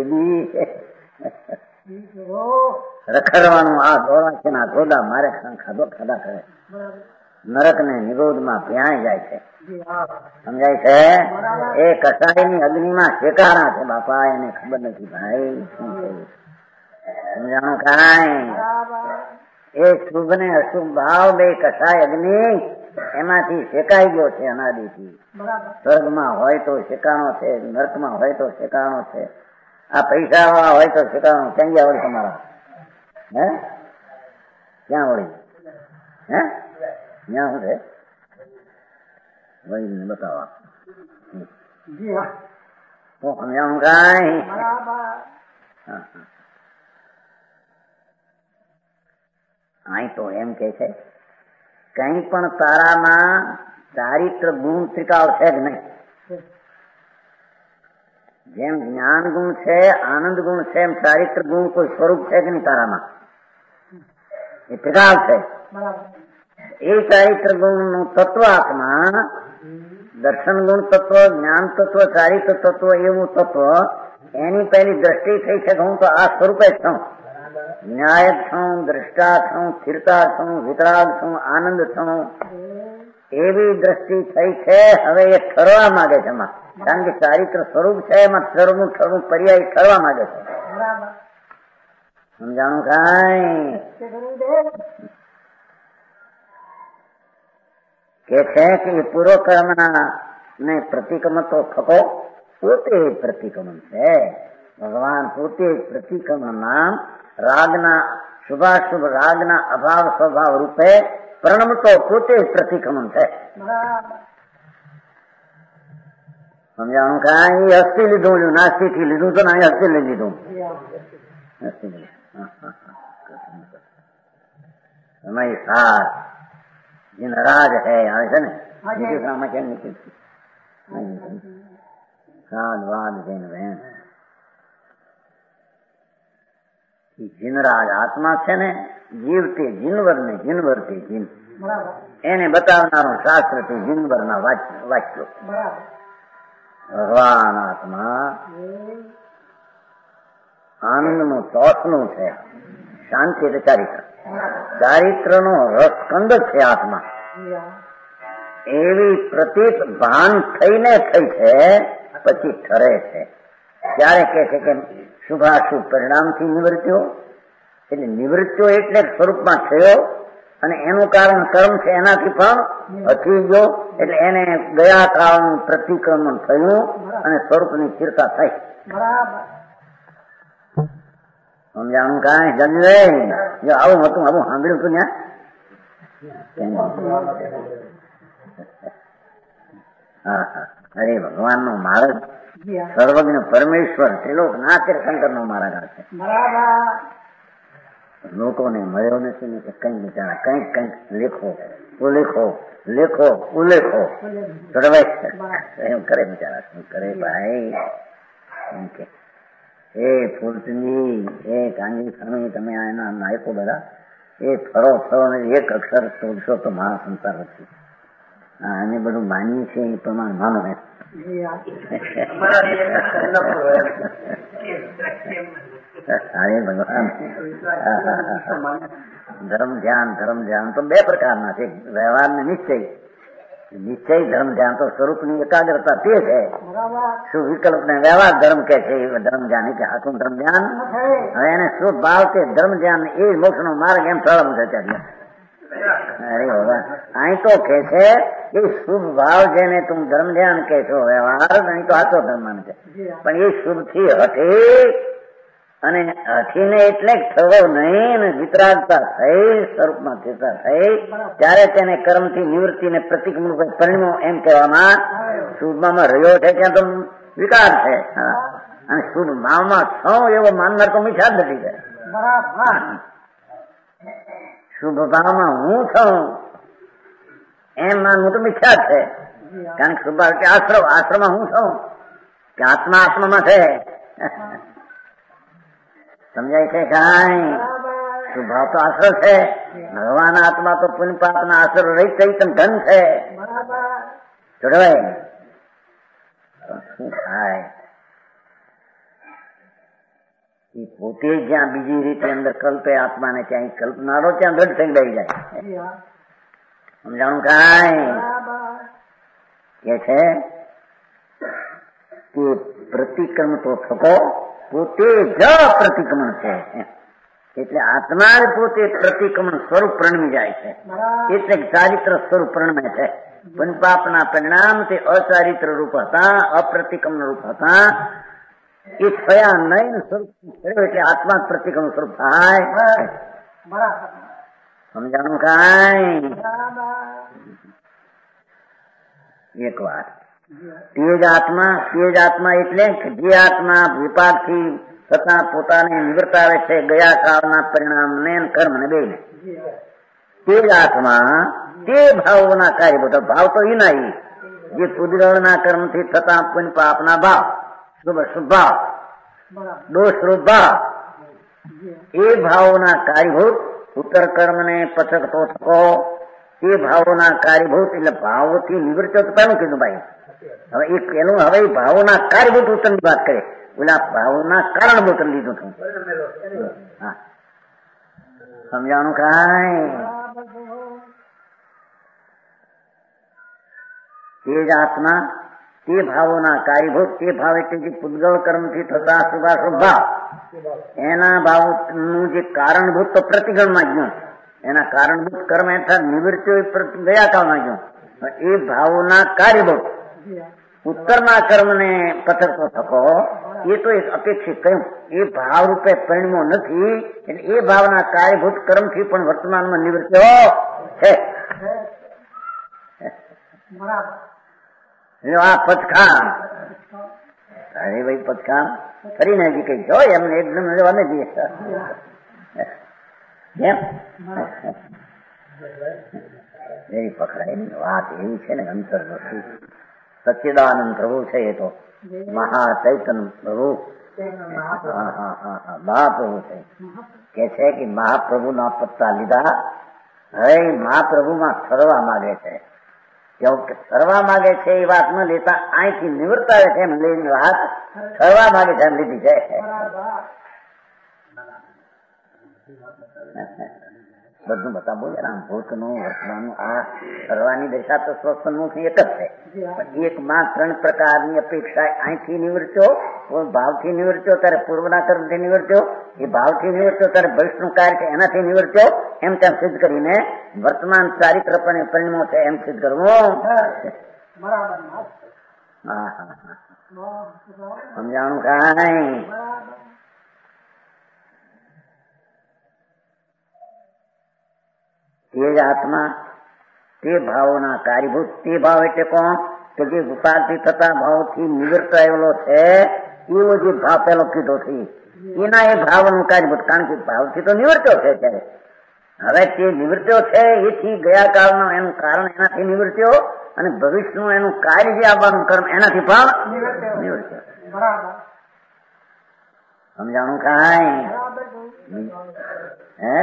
રખડવાનું આ દોડા છે ના દોડા મારે ખાધો ખાધા કરે. નરક ને નિરોધ માં ભ્યાય જાય છે. સમજાય છે? એ કસાઈની અગ્નિમાં શેકારા છે બાપા, એને ખબર નથી ભાઈ શું થયું. સમજાણું કાંઈ? એ શુભ ને અશુભ ભાવ બે કસાય અગ્નિ એમાંથી શેકાઈ ગયો છે અનાદિથી. સ્વર્ગમાં હોય તો શેકાણો છે, નર્કમાં હોય તો શેકાણો છે. આ પૈસા વાળા હોય તો શેકાણો. ક્યાં ગયા વળી તમારા? હે ક્યાં વળી? હે ત્યાં શું છે વળી બતાવવા તો સમજાણું કાંઈ? હા અહીં તો એમ કે છે કઈ પણ તારામાં ચારિત્ર ગુણ ત્રિકાળ છે જ નહીં. જેમ જ્ઞાન ગુણ છે, આનંદ ગુણ છે, એમ ચારિત્ર ગુણ કોઈ સ્વરૂપ છે કે નહીં તારામાં? એ ત્રિકાળ છે. એ ચારિત્ર ગુણ નું તત્વ આત્મા, દર્શન ગુણ તત્વ, જ્ઞાન તત્વ, ચારિત્ર તત્વ એવું તત્વ એની પહેલી દ્રષ્ટિ થઈ છે. હું તો આ સ્વરૂપે જ છું. ન્યાયક છું, દ્રષ્ટા છું, સ્થિરતા છું, વિતરાગ છું, આનંદ છું, એવી દ્રષ્ટિ થઈ છે. હવે એ ઠરવા માંગે છે એમાં, કારણ કે ચારિત્ર સ્વરૂપ છે એમાં ઠરવું ઠરવું પર્યાય ઠરવા માંગે છે. સમજાણું કાંઈ? કે છે કે પૂર્વ કર્મના ને પ્રતિક્રમણ તો થકો પોતે પ્રતિક્રમણ છે. ભગવાન પોતે પ્રતિક્રમણ નામ રાગના શુભાશુભ રાગના અભાવ સ્વભાવ રૂપે પ્રણમતો પોતે પ્રતિક્રમણ છે. સમજાણું કાંઈ? અસ્થિ લીધું, નાસ્તી થી લીધું તો ના અસ્થિ લઈ લીધું. સમય સાર જે નારાજ હે આવે છે ને નીકળવામાં કેમ નીકળતી સાદ વાદ જૈન બહેન જીનરાજ આત્મા છે ને, જીવ તે જીનવર ને જીનવર તે જીન એને બતાવનારું શાસ્ત્ર તે જીનવર ના વાક્યો. ભગવાન આત્મા આનંદ નું ચોસનું છે, શાંતિ એટલે ચારિત્ર. ચારિત્ર નો રસકંદ છે આત્મા. એવી પ્રતીત ભાન થઈને થઈ છે, પછી ઠરે છે. ત્યારે કે છે કે શુભાશુભ પરિણામથી નિવૃત્તિઓ, એટલે નિવૃત્તિઓ એટલે સ્વરૂપમાં થયો અને એનું કારણ કર્મ છે, એનાથી પણ હટી ગયો. એટલે એને ગયા કાળનું પ્રતિક્રમણ થયું અને સ્વરૂપની સ્થિરતા થઈ. સમજાણું કાંઈ? જજે જો આવું હતું, આવું સાંભળ્યું હતું ત્યાં. હા હા અરે ભગવાન નો માર્ગ, સર્વજ્ઞ પરમેશ્વર ત્રિલોક નાથ શંકર નો માર્ગ છે. લોકોને મળ્યો નથી ને કે કંઈક બિચારા કંઈક કંઈક લેખો ઉલ્લેખો લેખો ઉલ્લેખો એમ કરે બિચારા શું કરે ભાઈ એમ કે એ ફૂલચંદી એ કાંજી સ્વામી તમે એના નાયકો બધા એ ફરો ફરો ને એક અક્ષર શોધશો તો મારા સંસાર નથી અમે બધું માનીએ છીએ એ પ્રમાણે માનો એમ અરે ભગવાન ધર્મ ધ્યાન ધર્મ ધ્યાન તો બે પ્રકારના છે વ્યવહાર ને નિશ્ચય નિશ્ચય ધર્મ ધ્યાન તો સ્વરૂપની એકાગ્રતા તે છે શું વિકલ્પ ને વ્યવહાર ધર્મ કે છે એ ધર્મ ધ્યાન કે આખું ધર્મ ધ્યાન હવે એને શું ભાવ કે ધર્મ ધ્યાન એ મોક્ષ નો માર્ગ એમ સરળ છે ત્યારે અરે ભગવાન અહીં તો કે છે એ શુભ ભાવ જેને તું ધર્મ ધ્યાન કે છો વ્યવહાર અહીં તો આચો ધર્મ છે પણ એ શુભ થી હઠે અને હઠીને એટલે થવો નહીં ને વિતરાગતા થઈ સ્વરૂપમાં સ્થિરતા થઈ ત્યારે તેને કર્મથી નિવૃત્તિને પ્રતિક્રમણ પરિણમો એમ કહેવામાં શુભમાં રહ્યો છે ત્યાં તો વિકાર છે અને શુભ ભાવમાં છો એવો માનનાર તો મિથ્યા જ નથી છે શુભ ભાવમાં હું છું એમ માનવું તો મિથ્યા જ છે કારણ કે શુભ ભાવ કે આશ્રમ આશ્રમમાં હું છું કે આત્મા આત્મામાં છે સમજાય છે કઈ સ્વભાવ તો આશ્રય છે ભગવાન આત્મા તો પુણ્ય પાપ ના આશ્રય રહી ચૈતન ધન છે જોડવાય શું થાય એ પોતે જ્યાં બીજી રીતે અંદર કલ્પે આત્માને ત્યાં કલ્પનારો ત્યાં દ્રઢ થઈ ગઈ જાય સમજાણું કઈ કે છે કે પ્રતિક્રમ તો થકો પોતે જ પ્રતિક્રમણ છે એટલે આત્મા પોતે પ્રતિક્રમણ સ્વરૂપ પ્રણમી જાય છે એટલે ચારિત્ર સ્વરૂપ પ્રણમે છે પુણ્યપાપના પરિણામ તે અચારિત્ર રૂપ હતા અપ્રતિક્રમણ રૂપ હતા એ થયા નહીં સ્વરૂપ એટલે આત્મા પ્રતિક્રમણ સ્વરૂપ થાય સમજાણું કઈ એક વાત તેજ આત્મા તેજ આત્મા એટલે જે આત્મા વિપાકથી તથા પોતાને નિવર્તાવે છે ગયા કાળના પરિણામને કર્મને બે ને તે જ આત્મા તે ભાવોના કાર્ય ભાવ તો એના જે પુદ્ગળના કર્મથી થતા પુણ્ય પાપના ભાવ શુભ શુભ ભાવ દોષ રૂપ ભાવ એ ભાવોના કાર્યભૂત ઉત્તર કર્મને પચકતો થકો તે ભાવોના કાર્યભૂત એટલે ભાવોથી નિવૃત્ત તો પહેલું કીધું ભાઈ હવે એ પેલું હવે ભાવોના કાર્યભૂત ઉત્તરની વાત કરે ઓલા ભાવોના કારણભૂત લીધું હતું હા સમજાણું કઈ તે જ આત્મા તે ભાવોના કાર્યભૂત તે ભાવ એટલે જે પુદ્ગળ કર્મથી થતા શુભાશુભ ભાવ એના ભાવનું જે કારણભૂત તો પ્રતિગણમાં ગયું એના કારણભૂત કર્મ હેઠળ નિવૃત્તિઓ ગયા કાળમાં ગયું એ ભાવોના કાર્યભૂત ઉત્તરના કર્મને પથરતો થકો એ તો એક અપેક્ષિત કહ્યું એ ભાવ રૂપે પરિણમો નથી એટલે એ ભાવના કાર્યભૂત કર્મથી પણ વર્તમાનમાં નિવૃત્તિઓ છે આ પચખાણ અરે ભાઈ પચખાણ ફરીને હજી કઈ જો એમને એકદમ જવા નથી કેમ એવી પકડાય વાત એવી છે ને અંતર નથી સચ્ચિદાનંદ પ્રભુ છે એ તો મહાચૈતન પ્રભુ મહાપ્રભુ છે કે છે કે મહાપ્રભુ ના પત્તા લીધા હવે મહાપ્રભુમાં ફરવા માંગે છે ફરવા માંગે છે એ વાત ન લેતા અહીંથી નિવૃત્તાવે છે એમ લઈને વાત ફરવા માંગે છે એમ લીધી છે બધું બતાવું આમ ભૂતનું વર્તમાનનું આ ફરવાની દશા તો સ્વસન્મુખ એક જ છે પણ એક માં ત્રણ પ્રકારની અપેક્ષા અહીંથી નિવૃત્યો ભાવથી નિવૃત્યો ત્યારે પૂર્વના કર્મથી નિવૃત્યો એ ભાવથી નિવૃત્યો ત્યારે ભવિષ્યનું કાર્ય છે એનાથી નિવૃત્યો એમ તેમ સિદ્ધ કરીને વર્તમાન ચારિત્ર પરિણમો છે એમ સિદ્ધ કરવું હા હા સમજાણું કઈ તે જ આત્મા તે ભાવોના કાર્યભૂત તે ભાવ એટલે કોણ કે જે ઉપાધિ થતા ભાવથી નિવૃત્ત આવેલો છે એવો જે ભાવ પેલો કીધો છે એના એ ભાવનું કાર્યભૂત, કારણ કે ભાવથી તો નિવૃત્યો છે ત્યારે. હવે તે નિવૃત્યો છે એથી ગયા કાળનું એનું કારણ એનાથી નિવૃત્યો, અને ભવિષ્યનું એનું કાર્ય જે આવવાનું કર્મ એનાથી પણ નિવૃત્યો. સમજાણું કાંઈ? હે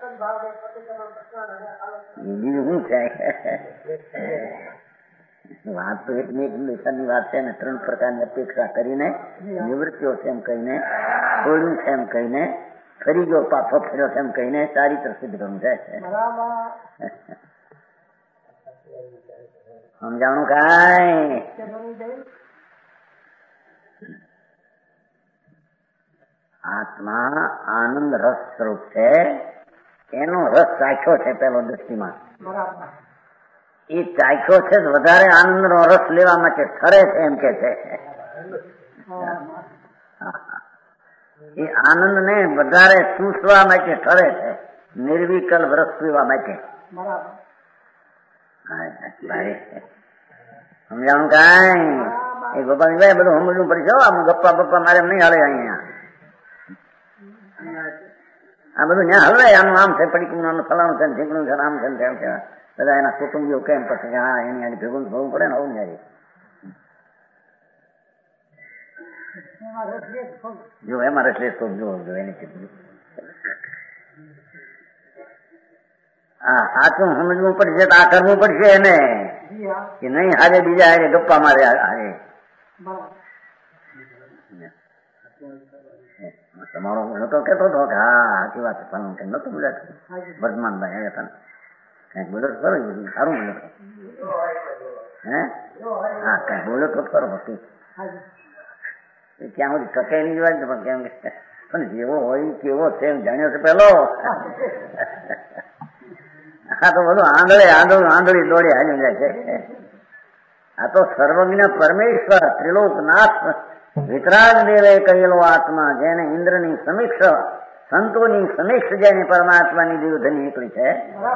બીજું શું છે? વાત તો એક ની વાત છે ને, ત્રણ પ્રકારની અપેક્ષા કરીને નિવૃત્તિઓ છે એમ કહીને, છોડ્યું છે એમ કહીને, ફરી ગયો પાછો ફર્યો છે એમ કહીને ચારિત્ર સિદ્ધ કરવું છે. સમજાણું કાંઈ? આત્મા આનંદ રસ સ્વરૂપ છે, એનો રસ ચાખ્યો છે પેલો દ્રષ્ટિમાં. એ ચાખ્યો છે વધારે આનંદ નો રસ લેવા માટે ઠરે છે એમ કે છે. એ આનંદ ને વધારે ચૂસવા માટે ઠરે છે, નિર્વિકલ્પ રસ પીવા માટે. સમજાણું કાંઈ? એ ગોપાલભાઈ બધું સમજવું પડશે. આમ ગપ્પા બપ્પા મારે નહીં હાલે અહીંયા. આ બધું ત્યાં હલવાય. આનું આમ છે, પડીકું આનું ફલાણું છે, ઢીકણું છે, આમ છે તેમ છે. બધા એના કુટુંબીઓ કેમ પછી હા એની આની ભેગું થવું પડે ને. આવું નહીં. જો એમાં રસલેસ તો જો એને કીધું હા સાચું સમજવું પડશે, તો આ કરવું પડશે એને, કે નહીં હારે બીજા હારે ગપ્પા મારે હારે. તમારો નતો કેતો હતો કે હા સાચી વાત છે, નતું બોલ્યા વર્તમાનભાઈ હતા કઈક બોલો તો કરો, સારું બોલો હે હા કઈક બોલો તો કરો. બાકી ક્યાં સુધી ટકે નહીં વાત પણ કેમ કે પણ જેવો હોય કેવો છે એમ જાણ્યો છે પેલો. આ તો બધું આંધળે આંધળું આંધળી દોડે હાલી જાય છે. આ તો સર્વજ્ઞ પરમેશ્વર ત્રિલોકનાથ વિતરાગ દેવે કહેલો આત્મા, જેને ઇન્દ્રની સમીક્ષ સંતોની સમીક્ષ જેને પરમાત્માની દેવધની નીકળી છે.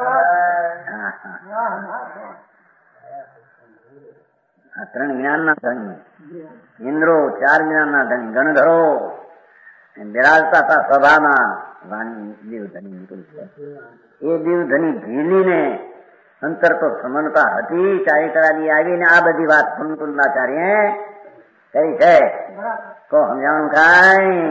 આ ત્રણ જ્ઞાનના ધણી ઇન્દ્રો, ચાર જ્ઞાનના ધણી ગણધરો બિરાજતા હતા સભામાં, વાણી દેવધની નીકળી છે. એ દેવધની ઝીલીને અંતર તો સમનતા હતી. ચારિત્રાદી આવીને આ બધી વાત કુંકુંદાચાર્ય કરી છે. તો સમજાણું કાંઈ?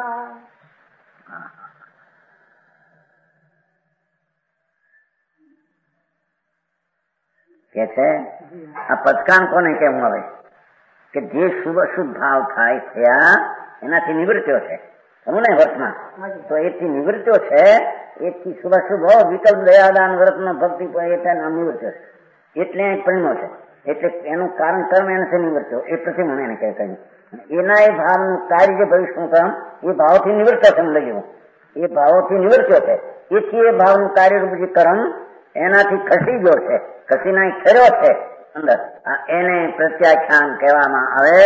કે છે આ પચકાન કોને કેવું આવે કે જે શુભ અશુભ ભાવ થાય થયા એનાથી નિવૃત્યો છે. સમું ને વર્તમાં તો એથી નિવૃત્યો છે. એથી શુભ અશુભ વિકલ્પ દયાદાન વ્રતનો ભક્તિ નિવૃત્યો છે. એટલે પરિણો છે. એટલે એનું કારણ કર્મ એનાથી નિવૃત્યો એ પ્રતિમણ એને કહે કહ્યું. એના એ ભાવનું કાર્ય જે ભવિષ્યનું કર્મ એ ભાવથી નિવૃત્યો છે. લઈ જવું એ ભાવોથી નિવૃત્યો છે. એથી એ ભાવનું કાર્યરૂપ જે કર્મ એનાથી ખસી ગયો છે, ખસી નાય ખેર્યો છે અંદર, એને પ્રત્યાખ્યાન કહેવામાં આવે.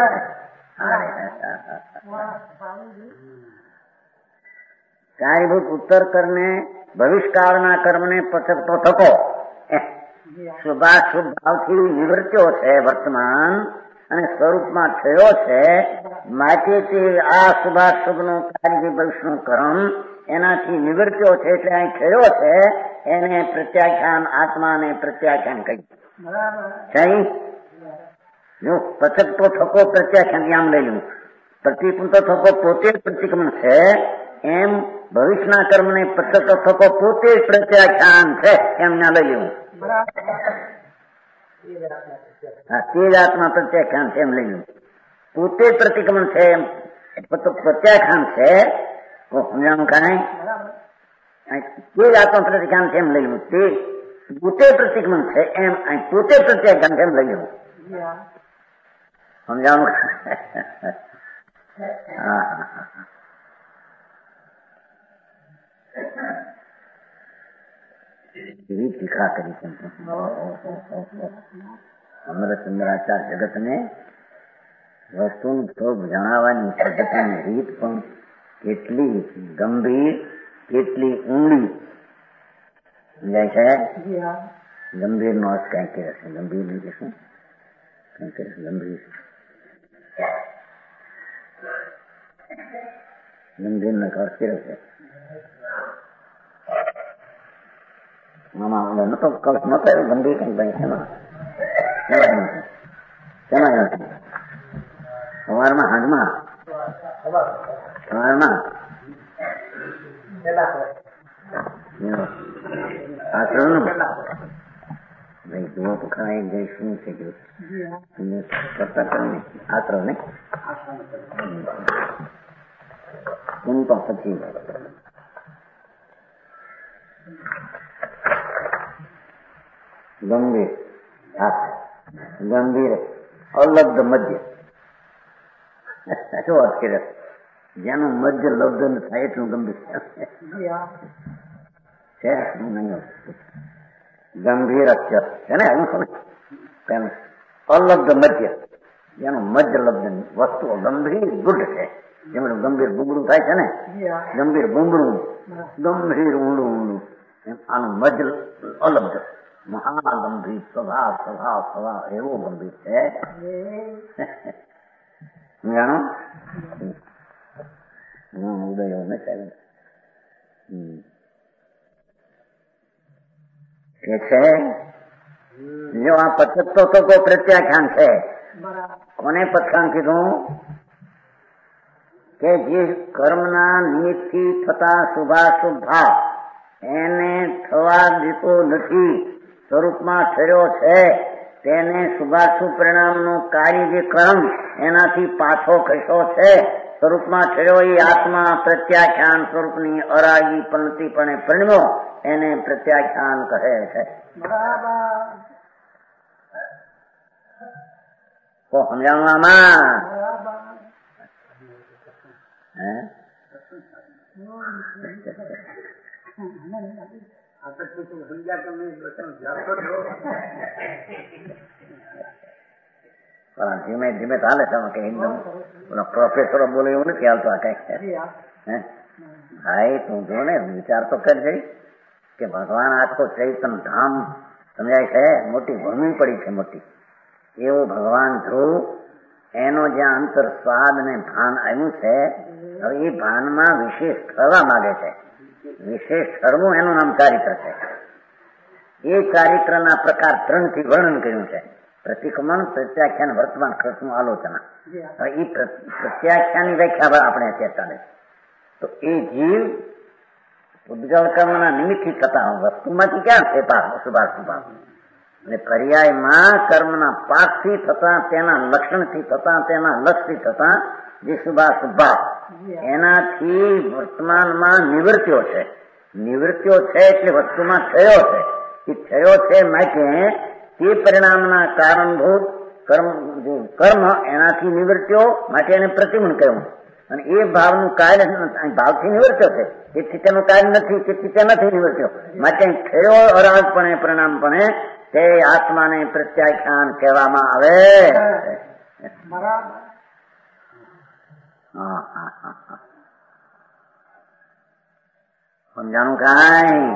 કાર્યભૂત ઉત્તર કરને ભવિષ્યકાળના કર્મને પછકતો થકો શુભાશુભ ભાવથી નિવૃત્યો છે વર્તમાન અને સ્વરૂપમાં થયો છે. માટે તે આ શુભાશુભનું કાર્ય ભવિષ્યનું કર્મ એનાથી નિવૃત્યો છે, એટલે અહીં થયો છે. એને પ્રત્યાખ્યાન આત્માને પ્રત્યાખ્યાન કહ્યું. જો પછકતો થકો પ્રત્યાખ્યાન આમ લઈ લઉં. પ્રતિપુંતો થકો પોતે જ પ્રતિક્રમણ છે, એમ ભવિષ્યના કર્મને પછકતો થકો પોતે જ પ્રત્યાખ્યાન છે એમ ના લઈ લઉં. હા તે જ આત્મા પ્રત્યાખ્યાન છે એમ લઈ લઉં. પોતે જ પ્રતિક્રમણ છે એમ પ્રત્યાખ્યાન છે. સમજાણું કાંઈ? તે જ આત્મા પ્રતિક્રમણ છે એમ લઈ લઉં. તે પોતે પ્રતિક્રમણ છે એમ પોતે પ્રત્યાખ્યાન છે એમ લઈ લઉં. સમજાણું? હા એવી ટીકા કરી છે અમરચંદ્રાચાર જગતને વસ્તુનું સ્વરૂપ જણાવવાની પદ્ધતિની રીત પણ કેટલી ગંભીર, કેટલી ઊંડી સમજાય છે. ગંભીર નો અર્થ કઈ કહે છે? ગંભીર નહીં કહેશું, કઈ કહે છે ગંભીર? ગંભીરને કરતી રહેશે. આમાં ઓલો નતો કલ્પ નતો એવું ગંભીર કઈ ભાઈ શેમાં શેમાં નથી સવારમાં હાજમાં સવારમાં આચરણ ભાઈ જુઓ તો ખરા એક જઈ શું છે કરતા કરીને આચરો ને હું તો પછી ગંભીર હા ગંભીર અલબ્ધ મધ્ય શું વાત કરે જેનું મધ્ય લબ્ધ ન થાય એટલું ગંભીર છે. ગંભીર અક્ષર છે ને એનું અલબ્ધ મધ્ય જેનું મધ્ય લબ્ધ વસ્તુઓ ગંભીર ગુડ છે. જેમાં ગંભીર બુંગળું થાય છે ને ગંભીર બુંગળું ગંભીર ઊંડું ઊંડું એમ આનું મધ્ય અલબ્ધ મહાગંભીર સ્વભાવ સ્વભાવ સ્વભાવ એવો ગંભીર છે. જાણો ઉદય ને ચાલે કે છે જો આ પચતો તો કોઈ પ્રત્યાખ્યાન છે. કોને પત્ખાન કીધું કે જે કર્મના નિમિત્તથી થતા શુભાશુભ ભાવ એને થવા દેતો નથી, સ્વરૂપમાં ઠર્યો છે, તેને શુભાશુભ પરિણામનું કાર્ય જે કર્મ એનાથી પાછો ખસ્યો છે, સ્વરૂપમાં ઠર્યો એ આત્મા પ્રત્યાખ્યાન સ્વરૂપની અરાગી પંક્તિપણે પરિણમ્યો એને પ્રત્યાખ્યાન કહે છે. તો સમજાવવામાં હે ધીમે ધીમે ચાલે છે કે એકદમ પ્રોફેસરો બોલે એવું નથી હાલતું આ કઈક હે ભાઈ તું જો ને વિચાર તો કરજે કે ભગવાન આખો ચૈતન ધામ સમજાય છે, મોટી ભૂમિ પડી છે મોટી, એવું ભગવાન ધ્રુવ એનો જ્યાં અંતર સ્વાદ ને ભાન આવ્યું છે, હવે એ ભાનમાં વિશેષ થવા માંગે છે. વિશેષ થવું એનું નામ ચારિત્ર છે. એ ચારિત્રના પ્રકાર ત્રણ થી વર્ણન કર્યું છે: પ્રતિક્રમણ, પ્રત્યાખ્યાન, વર્તમાન ખર્ચનું આલોચના. હવે એ પ્રત્યાખ્યાનની વ્યાખ્યા આપણે અત્યારે ચાલે તો એ જીવ ઉદ્ગલ કર્મના નિમિત્તથી થતા વસ્તુમાંથી ક્યાં છે પાપ શુભાશુભ અને પર્યાયમાં કર્મના પાકથી થતા તેના લક્ષણથી થતા તેના લક્ષથી થતા જે શુભાશુભ એનાથી વર્તમાનમાં નિવૃત્તિઓ છે. નિવૃત્તિઓ છે એટલે વસ્તુમાં થયો છે. એ થયો છે માટે તે પરિણામના કારણભૂત કર્મ કર્મ એનાથી નિવૃત્તિઓ માટે એને પ્રતિબંધ કહ્યું. અને એ ભાવનું કાર્ય ભાવથી નિવૃત્યો છે, તેથી તેનું કાર્ય નથી, તેથી તે નથી નિવૃત્યો માટે થયો અરાગપણે પરિણામપણે તે આત્માને પ્રત્યાખ્યાન કહેવામાં આવે. સમજાણું કાંઈ?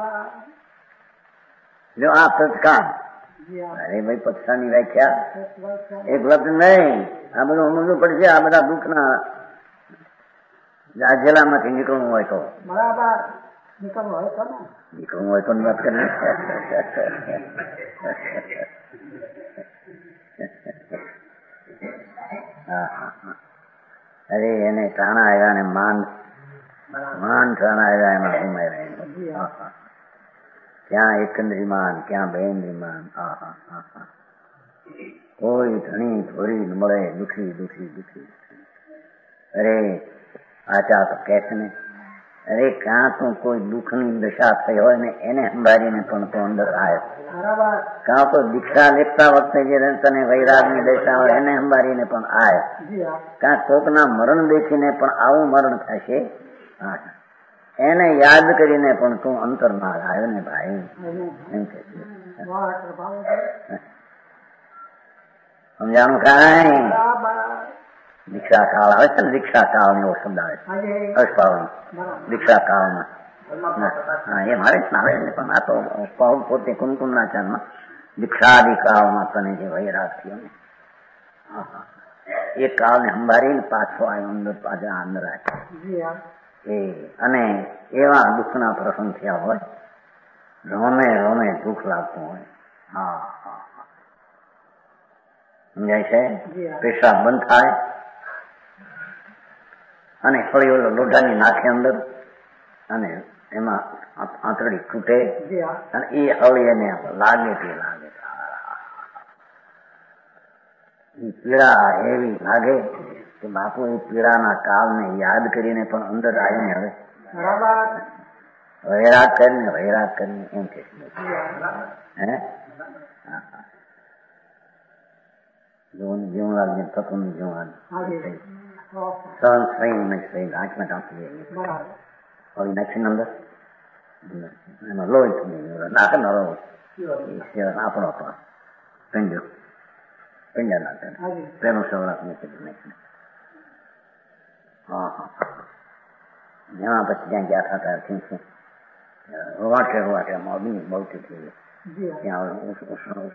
જો આ પથકાર અરે ભાઈ પથકારની વ્યાખ્યા એક લબ્ધ નહીં, આ બધું સમજવું પડશે. આ બધા દુઃખના રાજેલામાંથી નીકળવું હોય તો બરાબર નીકળવું હોય તો નીકળવું હોય તો વાત કરી. અરે એને ટાણા આવ્યા ને માન માન ટાણા આવ્યા એમાં ઘુમાવ્યા. ક્યાં એકંદ્રીમાન, ક્યાં બેન્દ્રીમાન. કોઈ ધણી ધોરી મળે દુખી દુખી દુખી. અરે આચા તો કે છે ને, અરે ક્યાં તો કોઈ દુઃખની દશા થઈ હોય ને એને સંભાળીને પણ તો અંદર આવે. કાં તો દીક્ષા લેતા વખતે જે તને વૈરાગની દશા હોય એને સંભાળીને પણ આવે. કાં કોકના મરણ દેખીને પણ આવું મરણ થશે એને યાદ કરીને પણ તું અંતરમાં આવ્યો ને ભાઈ એમ કે સમજાણું કાંઈ? દીક્ષા કાળ આવે છે ને, દીક્ષા કાળ એવો શબ્દ આવે છે અષ્ટાવન દીક્ષા કાળમાં. હા એ મારે જ આવે ને, પણ આ તો પાઉલ પોતે કુમકુમના ચાંદમાં દીક્ષાદિ કાળમાં તને જે વૈરાગ થયો ને એ કાળને સંભાળીને પાછો આવ્યો અંદર પાછા અંદર આવ્યો એ અને એવા દુઃખના પ્રસંગ થયા હોય, રોમે રોમે દુઃખ લાગતું હોય. હા હા સમજાય છે? પેશાબ બંધ થાય અને ફરી ઓલો લોઢાની નાખે અંદર અને એમાં આંતરડી તૂટે અને એ હળી એને લાગે તે લાગે પીડા એવી લાગે કે બાપુ એ પીડાના કાળને યાદ કરીને પણ અંદર આવીને હવે વૈરાગ કરીને વૈરાગ કરીને એમ કે હે જોવું જેવું લાગે થતું જોવાનું સહન થઈને થઈ આંખમાં ટાંકી હવે નેક્સ્ટ અંદર એમાં લોહી થઈ નાખે ન રો આપણો પણ પંજો પંજા નાખે પેલું સવરાક મૂકી હા હા જ્યાં પછી જ્યાં ગયા થતા છે વાટે વાટે મોડી બહુ થઈ ત્યાં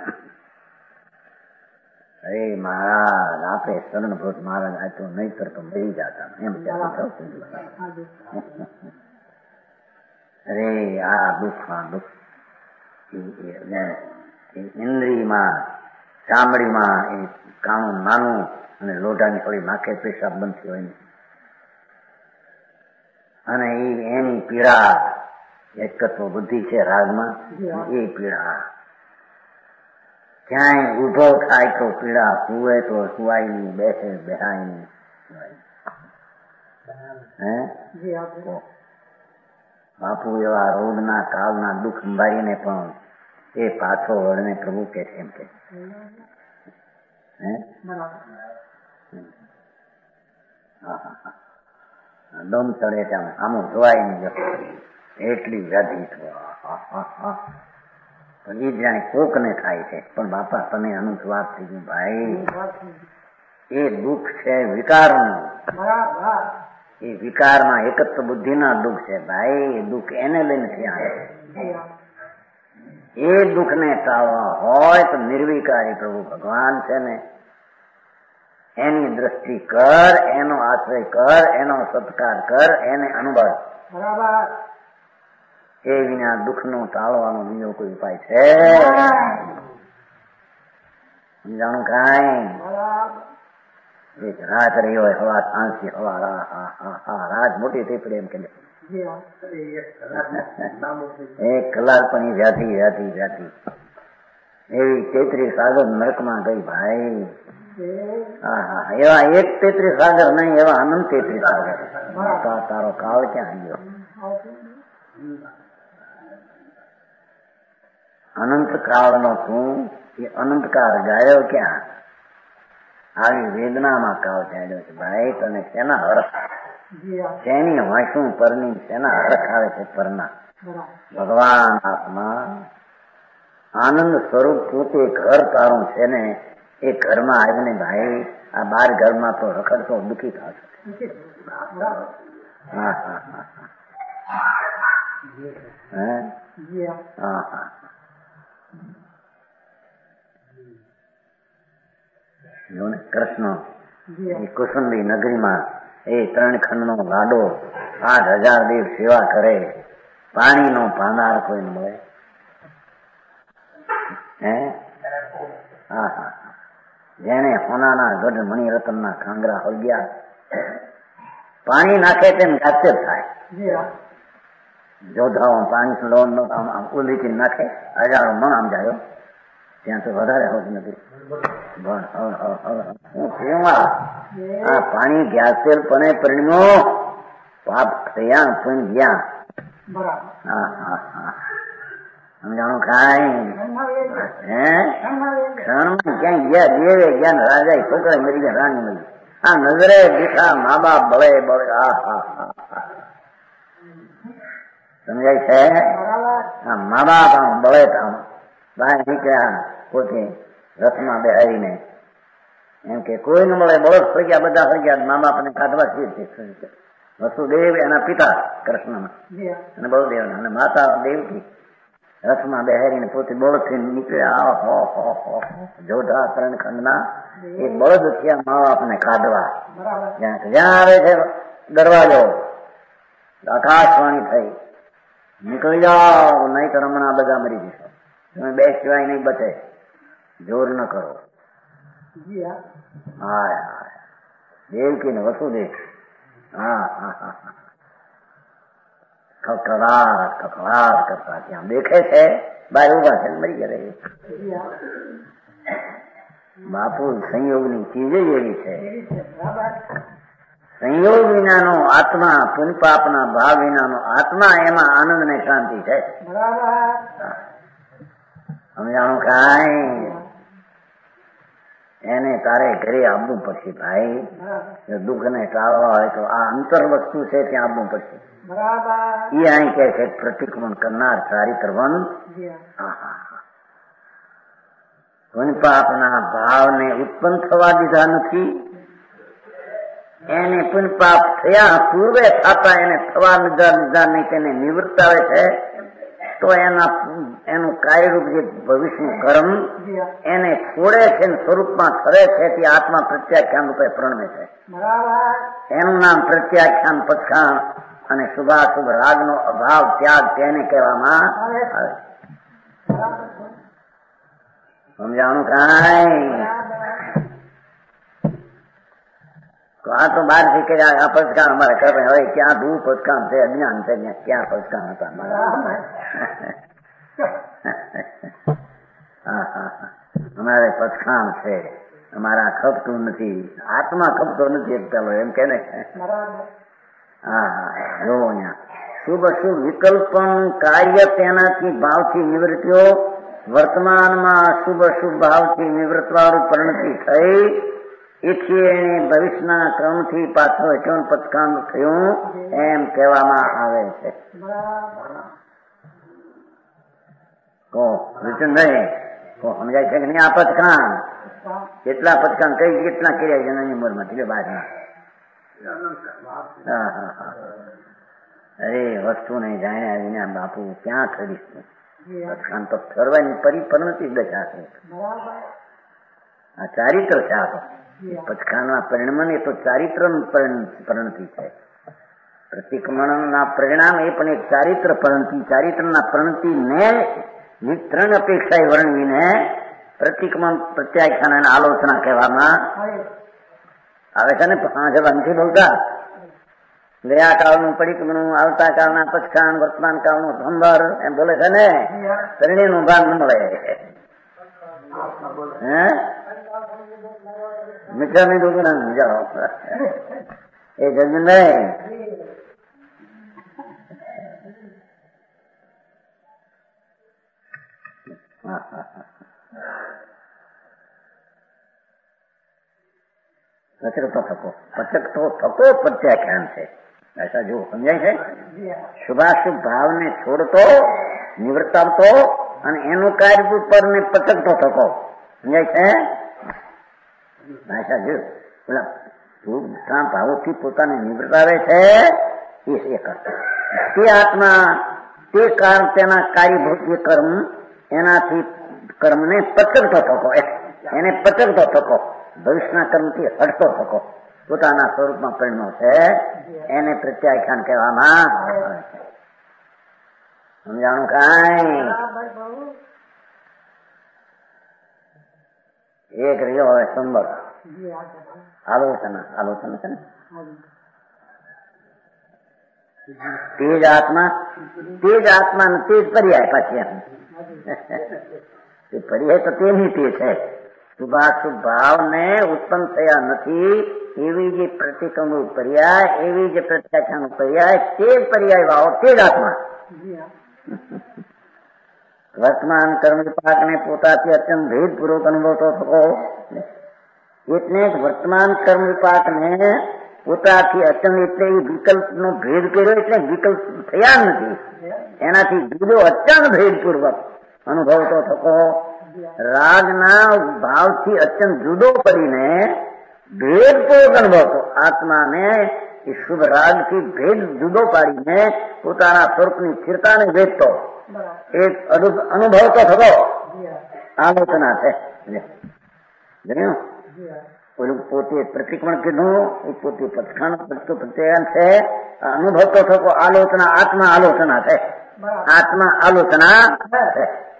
અરે મહારાજ આપે શરણભૂત મહારાજ આ તો નહીતર તો મરી જતા એમ અરે આ દુઃખ આ દુઃખ ઇન્દ્રિયમાં ચામડીમાં એ કાણું નાનું અને લોઢાની થોડી નાખે પેશાબ બંધ થયો હોય અને એ એની પીડા એક તત્વ બુદ્ધિ છે રાગમાં એ પીડા ક્યાંય ઉભો થાય તો પીડા, સુવે તો સુવાય નહીં, બેસે બેહાય નહીં. હે બાપુ એવા રોગના કાળના દુઃખ સંભાળીને પણ એ પાછો વળને પ્રભુ કે છે એમ કે દમ ચડે ત્યાં આમું જોવાય નહીં એટલી વ્યાધિ એ જાણે કોક ને થાય છે પણ બાપા તમે આનું જવાબ થઈ ગયું ભાઈ એ દુઃખ છે વિકારનું એ વિકારમાં એકત્વ બુદ્ધિના દુઃખ છે ભાઈ એ દુઃખ એને લઈને થયા એ દુઃખને ટાળવા હોય તો નિર્વિકારી પ્રભુ ભગવાન છે ને એની દ્રષ્ટિ કર, એનો આશ્રય કર, એનો સત્કાર કર, એને અનુભવ. એ વિના દુઃખનો ટાળવાનો બીજો કોઈ ઉપાય છે સમજાણું કાંઈ રાત રહી હોય હવા સાંજથી હવા રાત મોટી થઈ પડે એમ કે એક કલાક પણ એ વ્યાધી વ્યાધી વ્યાધી એવી તેત્રીસ સાગર નરકમાં ગઈ ભાઈ. હા હા એવા એક તેત્રીસ સાગર નહીં એવા અનંત તેત્રીસ સાગર. તારો કાળ ક્યાં ગયો? અનંત કાળનો તું એ અનંતકાળ ગાયો ક્યાં? આવી વેદનામાં કાળ ચાલ્યો છે ભાઈ. તને શેના હરખ શેની વાંસું પરની શેના હરખ આવે છે પરના? ભગવાન આત્મા આનંદ સ્વરૂપ પોતે ઘર તારું છે ને એ ઘરમાં આવીને ભાઈ આ બાર ઘરમાં તો રખડતો દુઃખી થશે. હા હા હા હા હા કૃષ્ણ એ કુસુંબી નગરીમાં એ ત્રણ ખંડ નો લાડો આઠ હજાર દેવ સેવા કરે, પાણી નો ભાંડાર કોઈ મળે. હે હા હા જેને હોનાના ગઢ મણિરત્ન ના ખાંગરા હળગ્યા પાણી નાખે તેમ જાતે થાય. જોધાઓ પાંચ લોન નો ઉલીથી નાખે હજારો મણ આમ જાય ત્યાં તો વધારે હોતું નથી. આ પાણી ગ્યાસેલ પણ પરિણ્યો પાપ થયા પણ ગયા. હા હા હા સમજાણું કાંઈ? હે ક્ષણમાં ક્યાંય ગયા દેવે ગયા રાજા છોકરા મરી ગયા રાણી મરી. આ નજરે દીઠા મા બાપ બળે બળે. હા હા હા સમજાય છે? આ મા બાપ આમ બળે આમ બહાર નીકળ્યા પોતે રથમાં બેહારીને એમ કે કોઈ ન મળે બળદ થઈ ગયા બધા થઈ ગયા. મા બાપ ને કાઢવા છીએ વસુદેવ એના પિતા કૃષ્ણ અને બળદેવ અને માતા દેવકી રથમાં બેહારીને પોતે બળદથી નીકળ્યા. હો હો હો જોધા ત્રણ ખંડના એ બળદ થયા મા બાપને કાઢવા. જ્યાં જ્યાં આવે છે દરવાજો આકાશવાણી થઈ, નીકળી જાઓ નહીં તો હમણાં બધા મરી જશો. તમે બે સિવાય નહીં બચે, જોર ન કરો. હા દેવકી ને વસુદેવ હા હા હા કકડાટ કકડાટ કરતા ત્યાં દેખે છે બાર ઉભા છે મરી ગયા. બાપુ સંયોગની ચીજ એવી છે. સંયોગ વિનાનો આત્મા, પુનપાપના ભાવ વિનાનો આત્મા, એમાં આનંદ ને શાંતિ છે. સમજાણું કાંઈ? એને તારે ઘરે આવવું પડશે ભાઈ. જો દુઃખ ને ટાળવા હોય તો આ અંતર વસ્તુ છે ત્યાં આવવું પડશે. એ અહીં કે છે પ્રતિક્રમણ કરનાર ચારિત્રવન પુનપાપના ભાવને ઉત્પન્ન થવા દીધા નથી. એને પુનપાપ થયા પૂર્વે થતા એને થવા લીધા લીધા નહીં, તેને નિવૃત્ત આવે છે. તો એના એનું કાર્યરૂપ જે ભવિષ્યનું કર્મ એને છોડે છે ને સ્વરૂપમાં ફરે છે તે આત્મા પ્રત્યાખ્યાન રૂપે પ્રણમે છે. એનું નામ પ્રત્યાખ્યાન પછાણ અને શુભાશુભ રાગનો અભાવ ત્યાગ તેને કહેવામાં આવે. સમજાણું કાંઈ? આ તો બહાર થી કે આ પચકાણ અમારે કરે. હવે ક્યાં દૂર પચકાણ છે, અજ્ઞાન છે, ક્યાં પચકાણ હતા અમારે પચકાણ છે, અમારા ખપતું નથી, આત્મા ખપતો નથી. પેલો એમ કે ને હા હા જો અહીંયા શુભ અશુભ વિકલ્પન કાર્ય તેનાથી ભાવથી નિવૃત્તિઓ વર્તમાનમાં શુભ અશુભ ભાવથી નિવૃત્ત વાળું પરિણતિ થઈ. એથી એને ભવિષ્યના ક્રમથી પાછો એકાવન પચકાંડ થયું એમ કહેવામાં આવે છે. કો વિચનભાઈ કો સમજાય છે કે નહીં? આ પચકાંડ કેટલા પચકાંડ કઈ કેટલા કર્યા છે એની ઉંમરમાં થી બાજમાં. હા હા હા અરે વસ્તુ નહીં જાણ્યા વિના બાપુ ક્યાં કરીશું? પચકાંડ તો ફરવાની પરિપરિણતિ દશા છે. આ ચારિત્ર છે. આ તો પચકાના પરિણામ એ તો ચારિત્ર પરિણતિ છે. પ્રતિક્રમણના પરિણામ એ પણ એક ચારિત્ર પરિણતિ. ચારિત્રના પરિણતિ ને ત્રણ અપેક્ષા વર્ણવીને પ્રતિક્રમણ પ્રત્યાખ્યાન અને આલોચના કહેવામાં આવે છે ને. પાંચ નથી બોલતા. ગયા કાળનું પરિક્રમણ, આવતા કાળના પચકાન, વર્તમાન કાળનું સંભાર એમ બોલે છે ને. શરણી નું ભાગ ન મળે. હે મીઠા મીઠું પણ જાઓ એ જજન નહીં. પચકતો થકો પચકતો થકો પ્રત્યાખ્યાન છે. ऐसा जो સમજાય છે? શુભાશુભ ભાવને છોડતો, નિવૃત્ત આવતો અને એનું કાર્ય ઉપર ને પચકતો થકો. સમજાય છે? ભાષા જો પેલા ભાવોથી પોતાને નિવૃત્ત આવે છે એ કરતો. તે આત્મા તે કારણ તેના કાર્યભૂત જે કર્મ એનાથી કર્મને પચકતો થકો, એને પચકતો થકો, ભવિષ્યના કર્મથી હટતો થકો પોતાના સ્વરૂપમાં પરિણમ્યો છે. એને પ્રત્યાખ્યાન કહેવામાં આવે છે. સમજાણું કાંઈ? એક રહ્યો હવે સંબળ આલોચના. આલોચના છે ને તે જ આત્મા, તે જ આત્મા ને તે જ પર્યાય પાછી એમ તે પર્યાય તો તેની તે છે. શુભાશુભ ભાવ ને ઉત્પન્ન થયા નથી એવી જે પ્રતિક્રમણ પર્યાય, એવી જે પ્રત્યાખ્યાન પર્યાય, તે જ પર્યાય ભાવ તે જ આત્મા. વર્તમાન કર્મ વિપાક ને પોતાથી અત્યંત ભેદપૂર્વક અનુભવતો થકો. એટલે વર્તમાન કર્મ વિપાક ને પોતાથી અત્યંત એટલે વિકલ્પ નો ભેદ કર્યો એટલે વિકલ્પ થયા નથી, એનાથી જુદો અત્યંત ભેદપૂર્વક અનુભવતો થકો. રાગના ભાવથી અત્યંત જુદો પડીને ભેદપૂર્વક અનુભવતો આત્માને એ શુભ રાગથી ભેદ જુદો પાડીને પોતાના સ્વરૂપની સ્થિરતાને ભેદતો એક અનુભવ તો થતો આલોચના છે. જોયું ઓલું પોતે પ્રતિક્રમણ કીધું એ પોતે પથખાણ પ્રત્યાયન છે. અનુભવ તો થતો આલોચના આત્મા આલોચના છે. આત્મા આલોચના છે.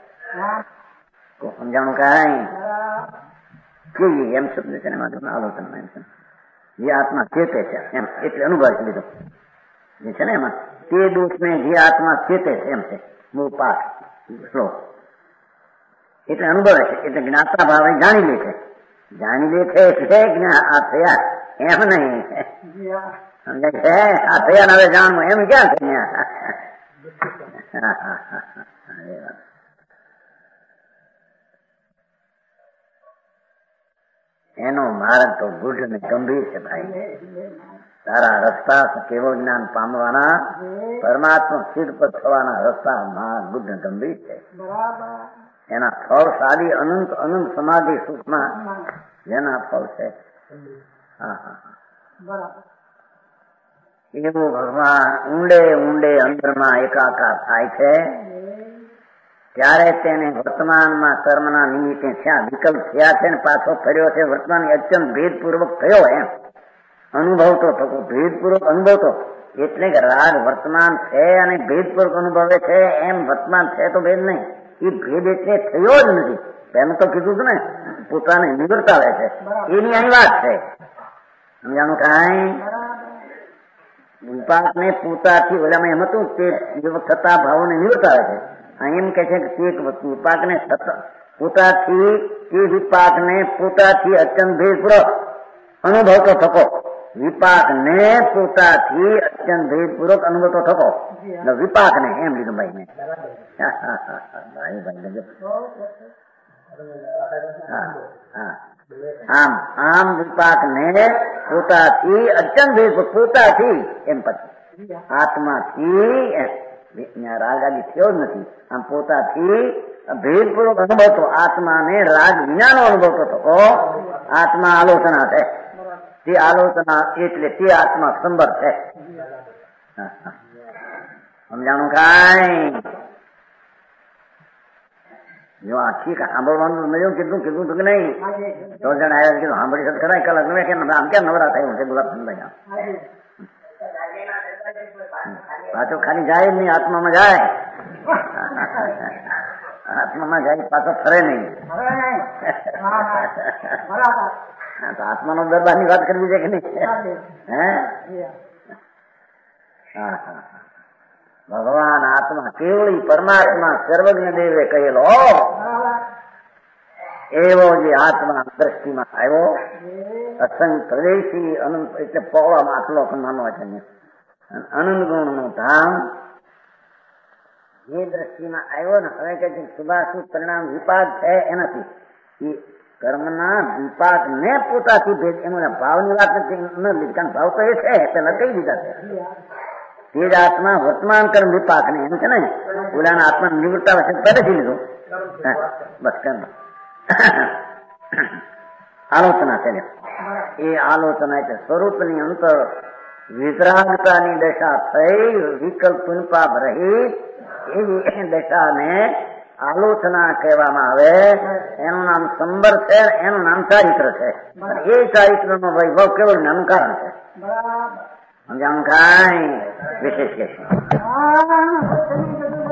સમજાણું કઈ કેવી એમ શબ્દ છે ને માત્ર આલોચના એમ છે. જે આત્મા ચેતે છે એમ એટલે અનુભવ લીધો જે છે ને એમાં તે દોષને જે આત્મા ચેતે છે એમ છે મૂળ પાઠ શ્લોક એટલે અનુભવે છે એટલે જ્ઞાતા ભાવે જાણી લે છે. જાણી લે છે એટલે જ્ઞા આ થયા એમ નહીં સમજાય છે. આ થયા હવે જાણવું એમ ક્યાં છે એનો માર્ગ તો ગુઢ ને ગંભીર છે ભાઈ. તારા રસ્તા કેવો જ્ઞાન પામવાના પરમાત્મા સિદ્ધ પર થવાના રસ્તા મહા ગુઢ ને ગંભીર છે. એના ફળ સાદી અનંત અનંત સમાધિ સુખમાં જેના ફળ છે. હા હા એવું ભગવાન ઊંડે ઊંડે અંદરમાં એકાકાર થાય છે ત્યારે તેને વર્તમાનમાં કર્મના નિમિત્તે થયા વિકલ્પ થયા છે ને પાછો ફર્યો છે વર્તમાન અત્યંત ભેદપૂર્વક થયો એમ અનુભવ તો થતો ભેદપૂર્વક અનુભવ તો એટલે કે રાગ વર્તમાન છે અને ભેદપૂર્વક અનુભવે છે એમ વર્તમાન છે તો ભેદ નહીં એ ભેદ એટલે થયો જ નથી. પેલું તો કીધું હતું ને પોતાને નિવૃત્તાવે છે એની અહીં વાત છે. સમજાણું કાંઈ વિપાક ને પોતાથી ઓલામાં એમ હતું તે થતા ભાવોને નિવૃત્તાવે છે. એમ કે છે કે વિપાક ને પોતાથી તે વિપાક ને પોતાથી અત્યંત ભેદપૂર્વક અનુભવ તો થકો વિપાક ને પોતાથી અત્યંત ભેદપૂર્વક અનુભવ તો થકો વિપાક ને એમ લીધું ભાઈ ને ભાઈ ભાઈ આમ આમ વિપાક ને પોતાથી અત્યંત ભેદપૂર્વક પોતાથી એમ પછી આત્માથી રાગ આદિ થયો જ નથી. આમ પોતાથી ભેદપૂર્વક અનુભવ તો આત્માને રાગ વિનાનો અનુભવ તો થતો આત્મા આલોચના છે. તે આલોચના એટલે તે આત્મા સંબર છે. સમજાણું કાંઈ જો આખી સાંભળવાનું મળ્યું કીધું કીધું કે નહીં તો જણ આવ્યા કીધું સાંભળી શકે ખરા કલાક નવે કેમ આમ ક્યાં નવરા થયું છે ગુલાબચંદભાઈ પાછો ખાલી જાય જ નહીં આત્મામાં જાય આત્મામાં જાય પાછો ફરે નહીં. તો આત્માનો દરબાર ની વાત કરવી છે કે નહીં હે હા હા ભગવાન આત્મા કેવળી પરમાત્મા સર્વજ્ઞ દેવે કહેલો એવો જે આત્મા દ્રષ્ટિમાં આવ્યો અસંગ પ્રદેશી અનંત એટલે પહોળામાં આટલો નાનો છે અનંત ગુણ નું ધામ જે દ્રષ્ટિમાં આવ્યો ને હવે કે સુભાષુ પરિણામ વિપાક છે એનાથી એ કર્મના વિપાક ને પોતાથી ભેદ એનો ભાવની વાત નથી ન લીધી કારણ ભાવ તો એ છે પેલા કઈ દીધા છે તે જ આત્મા વર્તમાન કર્મ વિપાક ને એમ છે ને ઓલાના આત્મા નિવૃત્તા વચ્ચે પહેલેથી લીધું બસ કર્મ આલોચના છે એ આલોચના એટલે સ્વરૂપની અંતર વિતરાગતાની દશા થઈ વિકલ્પ પુનપાપ રહી એવી દશાને આલોચના કહેવામાં આવે. એનું નામ સંબર છે એનું નામ ચારિત્ર છે. એ ચારિત્ર નો વૈભવ કેવળ નાનું કારણ છે. સમજાણું કાંઈ વિશેષ કે